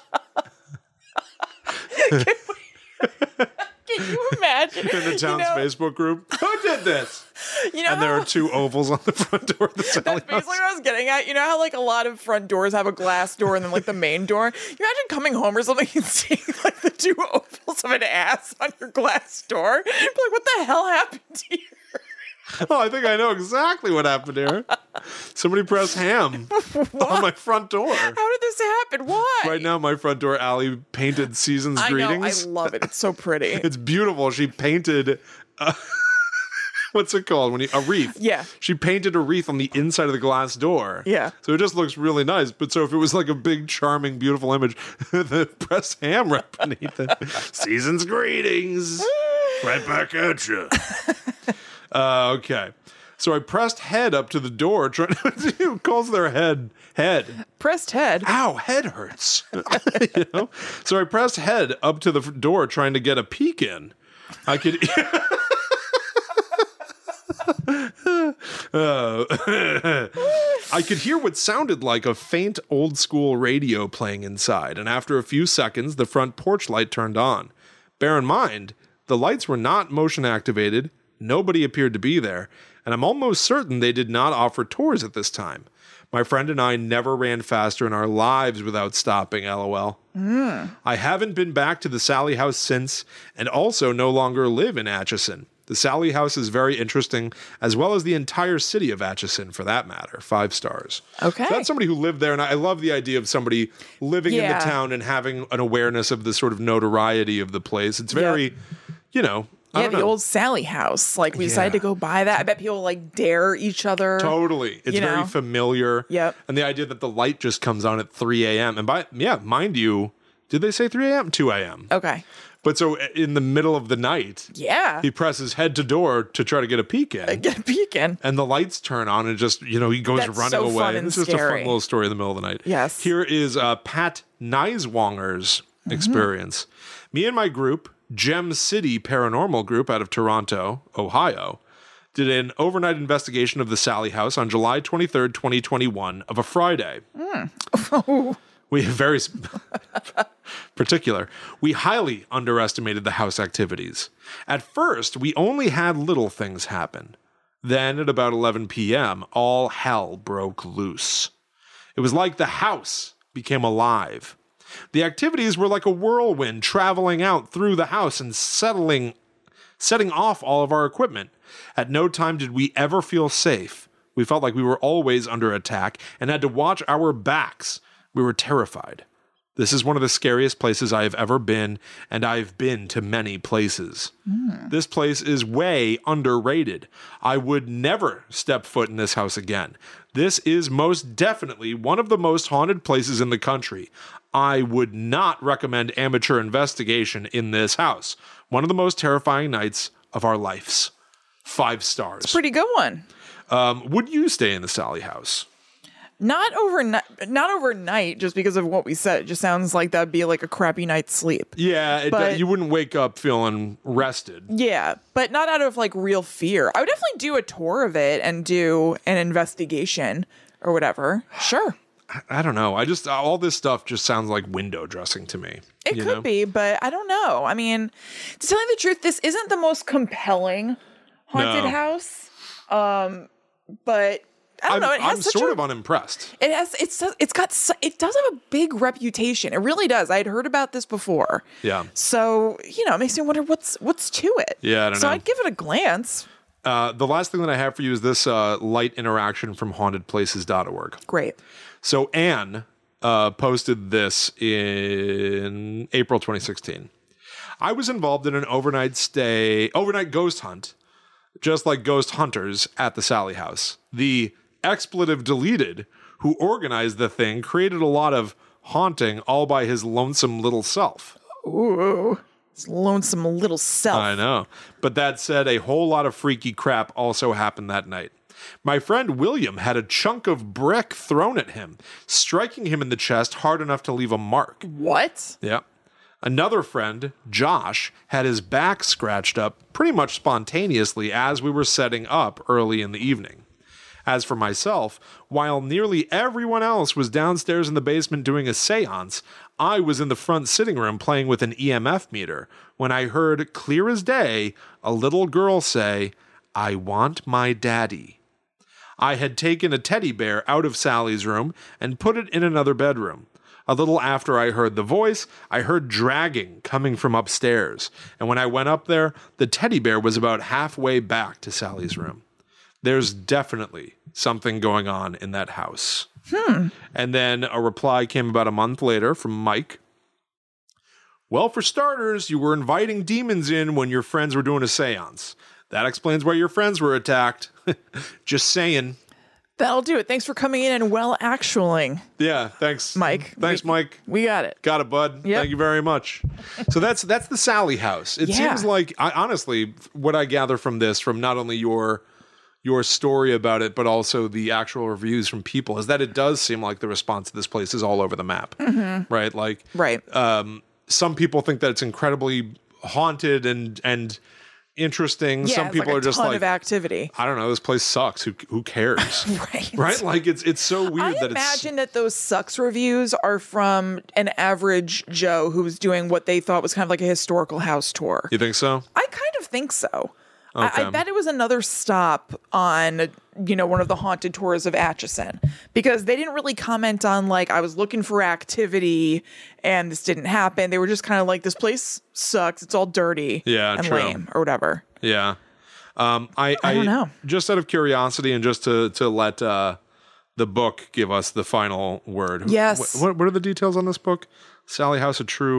Can you imagine? In the town's Facebook group. Who did this? You know And there how- are 2 ovals on the front door of the Sally That's basically house. what I was getting at. You know how like a lot of front doors have a glass door and then like the main door? You imagine coming home or something and seeing like the 2 ovals of an ass on your glass door? Be like, what the hell happened here? Oh, I think I know exactly what happened here. Somebody pressed ham on my front door. How did this happen? Why? Right now, my front door, Allie painted Season's I know, Greetings. I love it. It's so pretty. It's beautiful. She painted, what's it called? A wreath. Yeah. She painted a wreath on the inside of the glass door. Yeah. So it just looks really nice. But so if it was like a big, charming, beautiful image, the pressed ham right beneath it. Season's Greetings. Right back at you. Okay. So I pressed head up to the door, trying to calls their head. Pressed head. Ow, head hurts. You know? So I pressed head up to the door, trying to get a peek in. I could. I could hear what sounded like a faint old school radio playing inside, and after a few seconds, the front porch light turned on. Bear in mind, the lights were not motion activated, nobody appeared to be there, and I'm almost certain they did not offer tours at this time. My friend and I never ran faster in our lives without stopping, LOL. I haven't been back to the Sally House since, and also no longer live in Atchison. The Sally House is very interesting, as well as the entire city of Atchison, for that matter. 5 stars. Okay. So that's somebody who lived there, and I love the idea of somebody living in the town and having an awareness of the sort of notoriety of the place. It's very, I don't the know. old Sally House. Like, we decided to go by that. I bet people like dare each other. Totally. It's very familiar. Yep. And the idea that the light just comes on at 3 a.m. And mind you, did they say 3 a.m.? 2 a.m. Okay. But so in the middle of the night, he presses head to door to try to get a peek in. And the lights turn on and just, he goes That's running so away. fun and It's just a fun scary. little story in the middle of the night. Yes. Here is Pat Neiswanger's experience. Me and my group, Gem City Paranormal Group out of Toronto, Ohio, did an overnight investigation of the Sally House on July 23rd, 2021 of a Friday. We very particular. We highly underestimated the house activities. At first, we only had little things happen. Then, at about 11 p.m., all hell broke loose. It was like the house became alive. The activities were like a whirlwind traveling out through the house and setting off all of our equipment. At no time did we ever feel safe. We felt like we were always under attack and had to watch our backs. We were terrified. This is one of the scariest places I have ever been, and I've been to many places. This place is way underrated. I would never step foot in this house again. This is most definitely one of the most haunted places in the country. I would not recommend amateur investigation in this house. One of the most terrifying nights of our lives. 5 stars. Pretty good one. Would you stay in the Sally House? Not overnight, just because of what we said. It just sounds like that'd be like a crappy night's sleep. Yeah, But- you wouldn't wake up feeling rested. Yeah, but not out of like real fear. I would definitely do a tour of it and do an investigation or whatever. Sure. I don't know. All this stuff just sounds like window dressing to me. It could be, but I don't know. I mean, to tell you the truth, this isn't the most compelling haunted No. house. But I don't know. It has I'm such sort a, of unimpressed. It does have a big reputation. It really does. I had heard about this before. Yeah. So, it makes me wonder what's to it. Yeah, I don't so know. I'd give it a glance. The last thing that I have for you is this light interaction from hauntedplaces.org. Great. So Anne posted this in April 2016. I was involved in an overnight ghost hunt, just like ghost hunters at the Sally House. The expletive deleted who organized the thing created a lot of haunting all by his lonesome little self. Ooh. His lonesome little self. I know. But that said, a whole lot of freaky crap also happened that night. My friend William had a chunk of brick thrown at him, striking him in the chest hard enough to leave a mark. What? Yeah. Another friend, Josh, had his back scratched up pretty much spontaneously as we were setting up early in the evening. As for myself, while nearly everyone else was downstairs in the basement doing a seance, I was in the front sitting room playing with an EMF meter when I heard, clear as day, a little girl say, "I want my daddy." I had taken a teddy bear out of Sally's room and put it in another bedroom. A little after I heard the voice, I heard dragging coming from upstairs, and when I went up there, the teddy bear was about halfway back to Sally's room. There's definitely something going on in that house. And then a reply came about a month later from Mike. Well, for starters, you were inviting demons in when your friends were doing a seance. That explains why your friends were attacked. Just saying. That'll do it. Thanks for coming in and actualing. Yeah, thanks. Mike. Thanks, Mike. We got it. Got it, bud. Yep. Thank you very much. So that's the Sally House. It seems like, honestly, what I gather from this, from not only your story about it, but also the actual reviews from people, is that it does seem like the response to this place is all over the map. Mm-hmm. Right? Like, Right. some people think that it's incredibly haunted and interesting. Yeah, Some it's people like are just ton like, of activity. I don't know, this place sucks. Who cares? Right. Right? Like it's so weird I that imagine that those sucks reviews are from an average Joe who was doing what they thought was kind of like a historical house tour. You think so? I kind of think so. Okay. I bet it was another stop on, one of the haunted tours of Atchison, because they didn't really comment on like, I was looking for activity and this didn't happen. They were just kind of like, this place sucks. It's all dirty and true. lame or whatever. Yeah. I don't know. Just out of curiosity and just to let the book give us the final word. Yes. What are the details on this book? The Sally House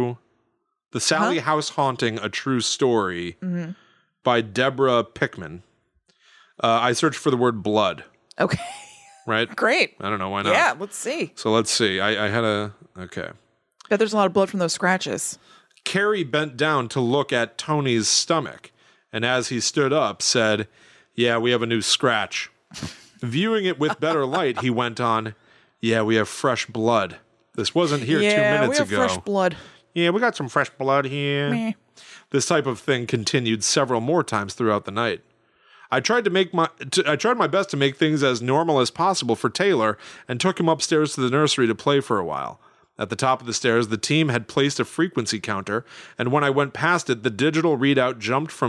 Haunting, A True Story by Deborah Pickman. I searched for the word blood. Okay. Right? Great. I don't know. Why not? Yeah, let's see. So let's see. I had okay. Bet there's a lot of blood from those scratches. Carrie bent down to look at Tony's stomach, and as he stood up, said, "Yeah, we have a new scratch." Viewing it with better light, he went on, "Yeah, we have fresh blood. This wasn't here 2 minutes we have ago. fresh blood. Yeah, we got some fresh blood here." Meh. This type of thing continued several more times throughout the night. I tried my best to make things as normal as possible for Taylor and took him upstairs to the nursery to play for a while. At the top of the stairs, the team had placed a frequency counter, and when I went past it, the digital readout jumped from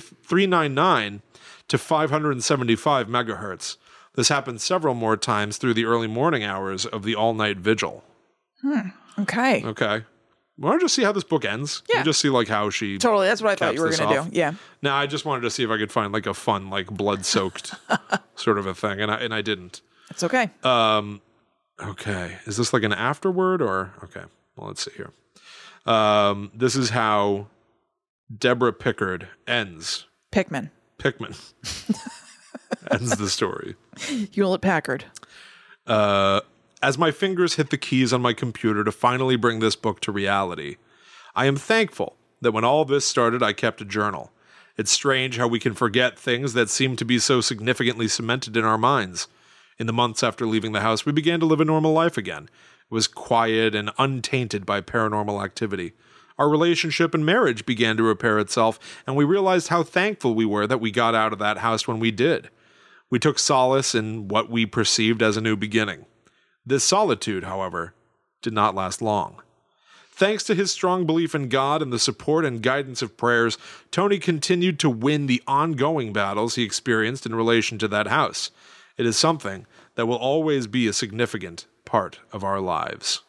399 to 575 megahertz. This happened several more times through the early morning hours of the all-night vigil. Okay. Okay. Why don't you just see how this book ends? Yeah. You just see like how she Totally. That's what I thought caps you were this going to off. do. Yeah. Now I just wanted to see if I could find like a fun, like blood-soaked sort of a thing, and I didn't. It's okay. Okay, is this like an afterword or okay? Well, let's see here. This is how Deborah Pickard ends. Pickman. Pickman ends the story. Hewlett-Packard. As my fingers hit the keys on my computer to finally bring this book to reality, I am thankful that when all this started, I kept a journal. It's strange how we can forget things that seem to be so significantly cemented in our minds. In the months after leaving the house, we began to live a normal life again. It was quiet and untainted by paranormal activity. Our relationship and marriage began to repair itself, and we realized how thankful we were that we got out of that house when we did. We took solace in what we perceived as a new beginning. This solitude, however, did not last long. Thanks to his strong belief in God and the support and guidance of prayers, Tony continued to win the ongoing battles he experienced in relation to that house. It is something that will always be a significant part of our lives.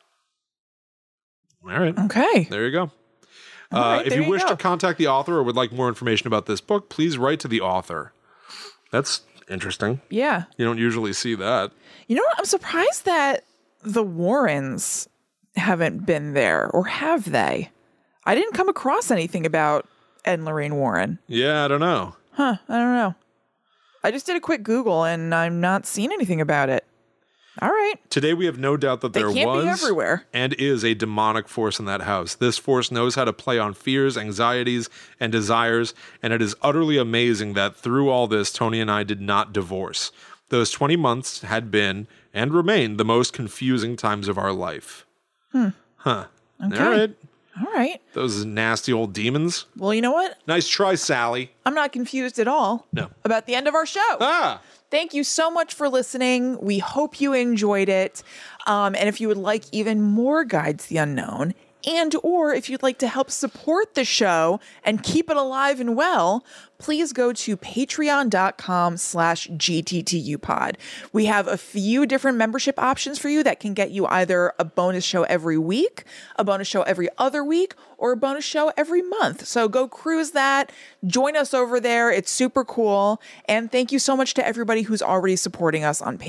All right. Okay. There you go. right, if there you you wish go. to contact the author or would like more information about this book, please write to the author. That's interesting. Yeah. You don't usually see that. You know what? I'm surprised that the Warrens haven't been there, or have they? I didn't come across anything about Ed and Lorraine Warren. Yeah, I don't know. I don't know. I just did a quick Google and I'm not seeing anything about it. All right. Today we have no doubt that there can't be was everywhere. and is a demonic force in that house. This force knows how to play on fears, anxieties, and desires, and it is utterly amazing that through all this, Tony and I did not divorce. Those 20 months had been, and remain, the most confusing times of our life. Okay. All right. All right. Those nasty old demons. Well, you know what? Nice try, Sally. I'm not confused at all No. about the end of our show. Ah! Thank you so much for listening. We hope you enjoyed it. And if you would like even more Guides to the Unknown, and or if you'd like to help support the show and keep it alive and well, please go to patreon.com/GTTUpod. We have a few different membership options for you that can get you either a bonus show every week, a bonus show every other week, or a bonus show every month. So go cruise that. Join us over there. It's super cool. And thank you so much to everybody who's already supporting us on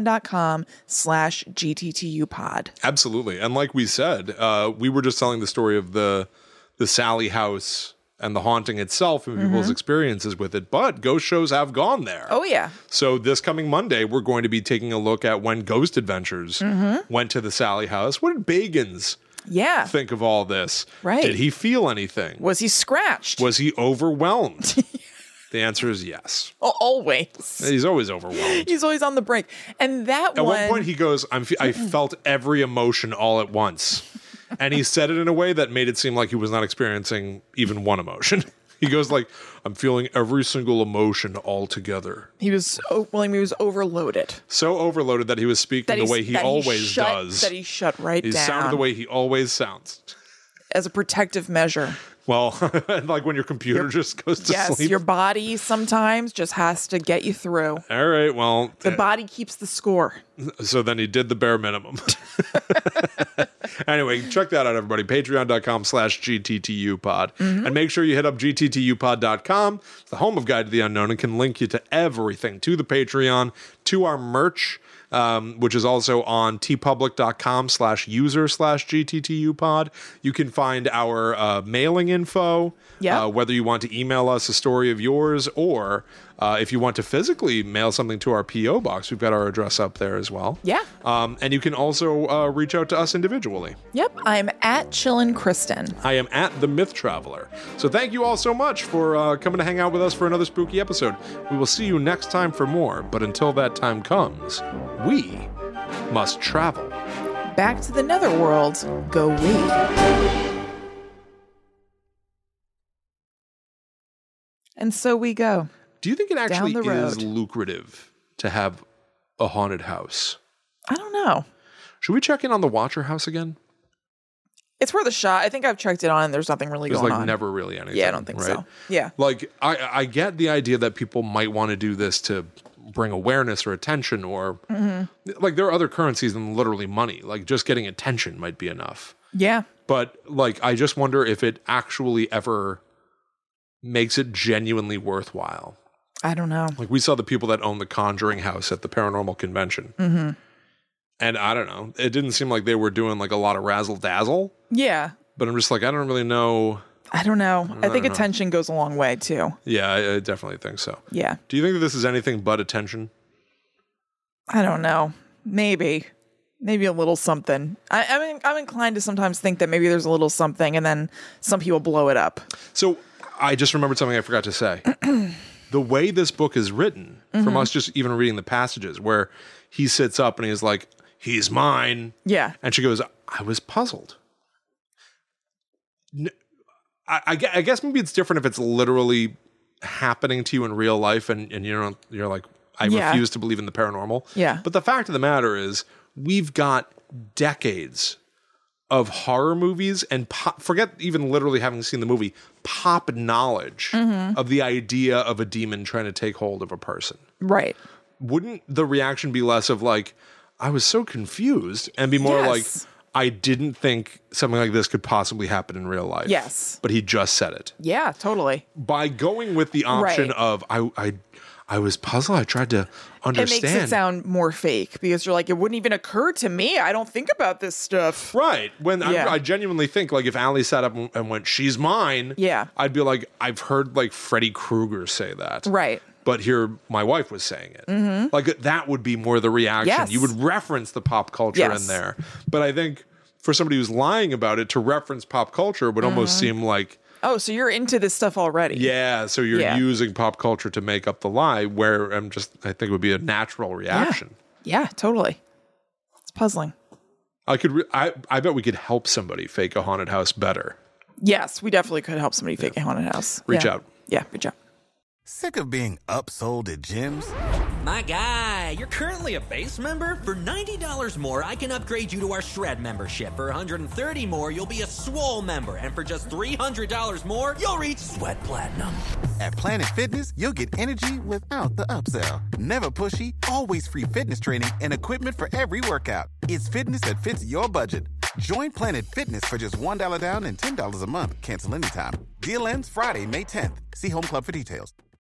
patreon.com/GTTUpod. Absolutely. And like we said, we were just telling the story of the Sally house and the haunting itself and people's experiences with it. But ghost shows have gone there. Oh, yeah. So this coming Monday, we're going to be taking a look at when Ghost Adventures went to the Sally house. What did Bagans Yeah. think of all this? Right. Did he feel anything? Was he scratched? Was he overwhelmed? The answer is yes. Always. He's always overwhelmed. He's always on the brink. And that At one... one point, he goes, I felt every emotion all at once. And he said it in a way that made it seem like he was not experiencing even one emotion. He goes like, I'm feeling every single emotion all together. William was overloaded. So overloaded that he was speaking the way he always does. That he shut right down. He sounded the way he always sounds. As a protective measure. Well, like when your computer just goes to sleep. Yes, your body sometimes just has to get you through. All right, well. The body keeps the score. So then he did the bare minimum. Anyway, check that out, everybody. Patreon.com/GTTUpod. And make sure you hit up GTTUpod.com. It's the home of Guide to the Unknown and can link you to everything, to the Patreon, to our merch, which is also on tpublic.com/user/GTTUpod. You can find our mailing info, whether you want to email us a story of yours or if you want to physically mail something to our P.O. box. We've got our address up there as well. Yeah. And you can also reach out to us individually. Yep. I'm at Chillin' Kristen. I am at The Myth Traveler. So thank you all so much for coming to hang out with us for another spooky episode. We will see you next time for more. But until that time comes, we must travel. Back to the netherworld, go we. And so we go. Do you think it actually Down the road. is lucrative to have a haunted house? I don't know. Should we check in on the Watcher house again? It's worth a shot. I think I've checked it on and there's nothing really There's going like on. never really anything. Yeah, I don't think right? so. Yeah. Like I get the idea that people might want to do this to bring awareness or attention or like there are other currencies than literally money. Like just getting attention might be enough. Yeah. But like I just wonder if it actually ever makes it genuinely worthwhile. I don't know. Like we saw the people that own the Conjuring house at the paranormal convention. Mm-hmm. And I don't know. It didn't seem like they were doing like a lot of razzle dazzle. Yeah. But I'm just like, I don't really know. I don't know. I think attention goes a long way too. Yeah, I definitely think so. Yeah. Do you think that this is anything but attention? I don't know. Maybe a little something. I'm inclined to sometimes think that maybe there's a little something and then some people blow it up. So I just remembered something I forgot to say. The way this book is written, from us just even reading the passages where he sits up and he's like, he's mine. Yeah. And she goes, I was puzzled. I guess maybe it's different if it's literally happening to you in real life and you're like, I refuse to believe in the paranormal. Yeah. But the fact of the matter is we've got decades of horror movies and forget even literally having seen the movie, pop knowledge of the idea of a demon trying to take hold of a person. Right. Wouldn't the reaction be less of like, I was so confused and be more like, I didn't think something like this could possibly happen in real life. Yes. But he just said it. Yeah, totally. By going with the option of, I was puzzled. I tried to understand. It makes it sound more fake because you're like, it wouldn't even occur to me. I don't think about this stuff. Right. When I genuinely think like if Allie sat up and went, she's mine. Yeah. I'd be like, I've heard like Freddy Krueger say that. Right. But here my wife was saying it. Mm-hmm. Like that would be more the reaction. Yes. You would reference the pop culture in there. But I think for somebody who's lying about it to reference pop culture would almost seem like, oh, so you're into this stuff already. yeah, so you're using pop culture to make up the lie, where I think it would be a natural reaction. Yeah, totally. It's puzzling. I bet we could help somebody fake a haunted house better. Yes, we definitely could help somebody fake a haunted house. Reach out. Yeah, reach out. Sick of being upsold at gyms? My guy, you're currently a base member? For $90 more, I can upgrade you to our Shred membership. For $130 more, you'll be a Swole member. And for just $300 more, you'll reach Sweat Platinum. At Planet Fitness, you'll get energy without the upsell. Never pushy, always free fitness training and equipment for every workout. It's fitness that fits your budget. Join Planet Fitness for just $1 down and $10 a month. Cancel anytime. Deal ends Friday, May 10th. See Home Club for details.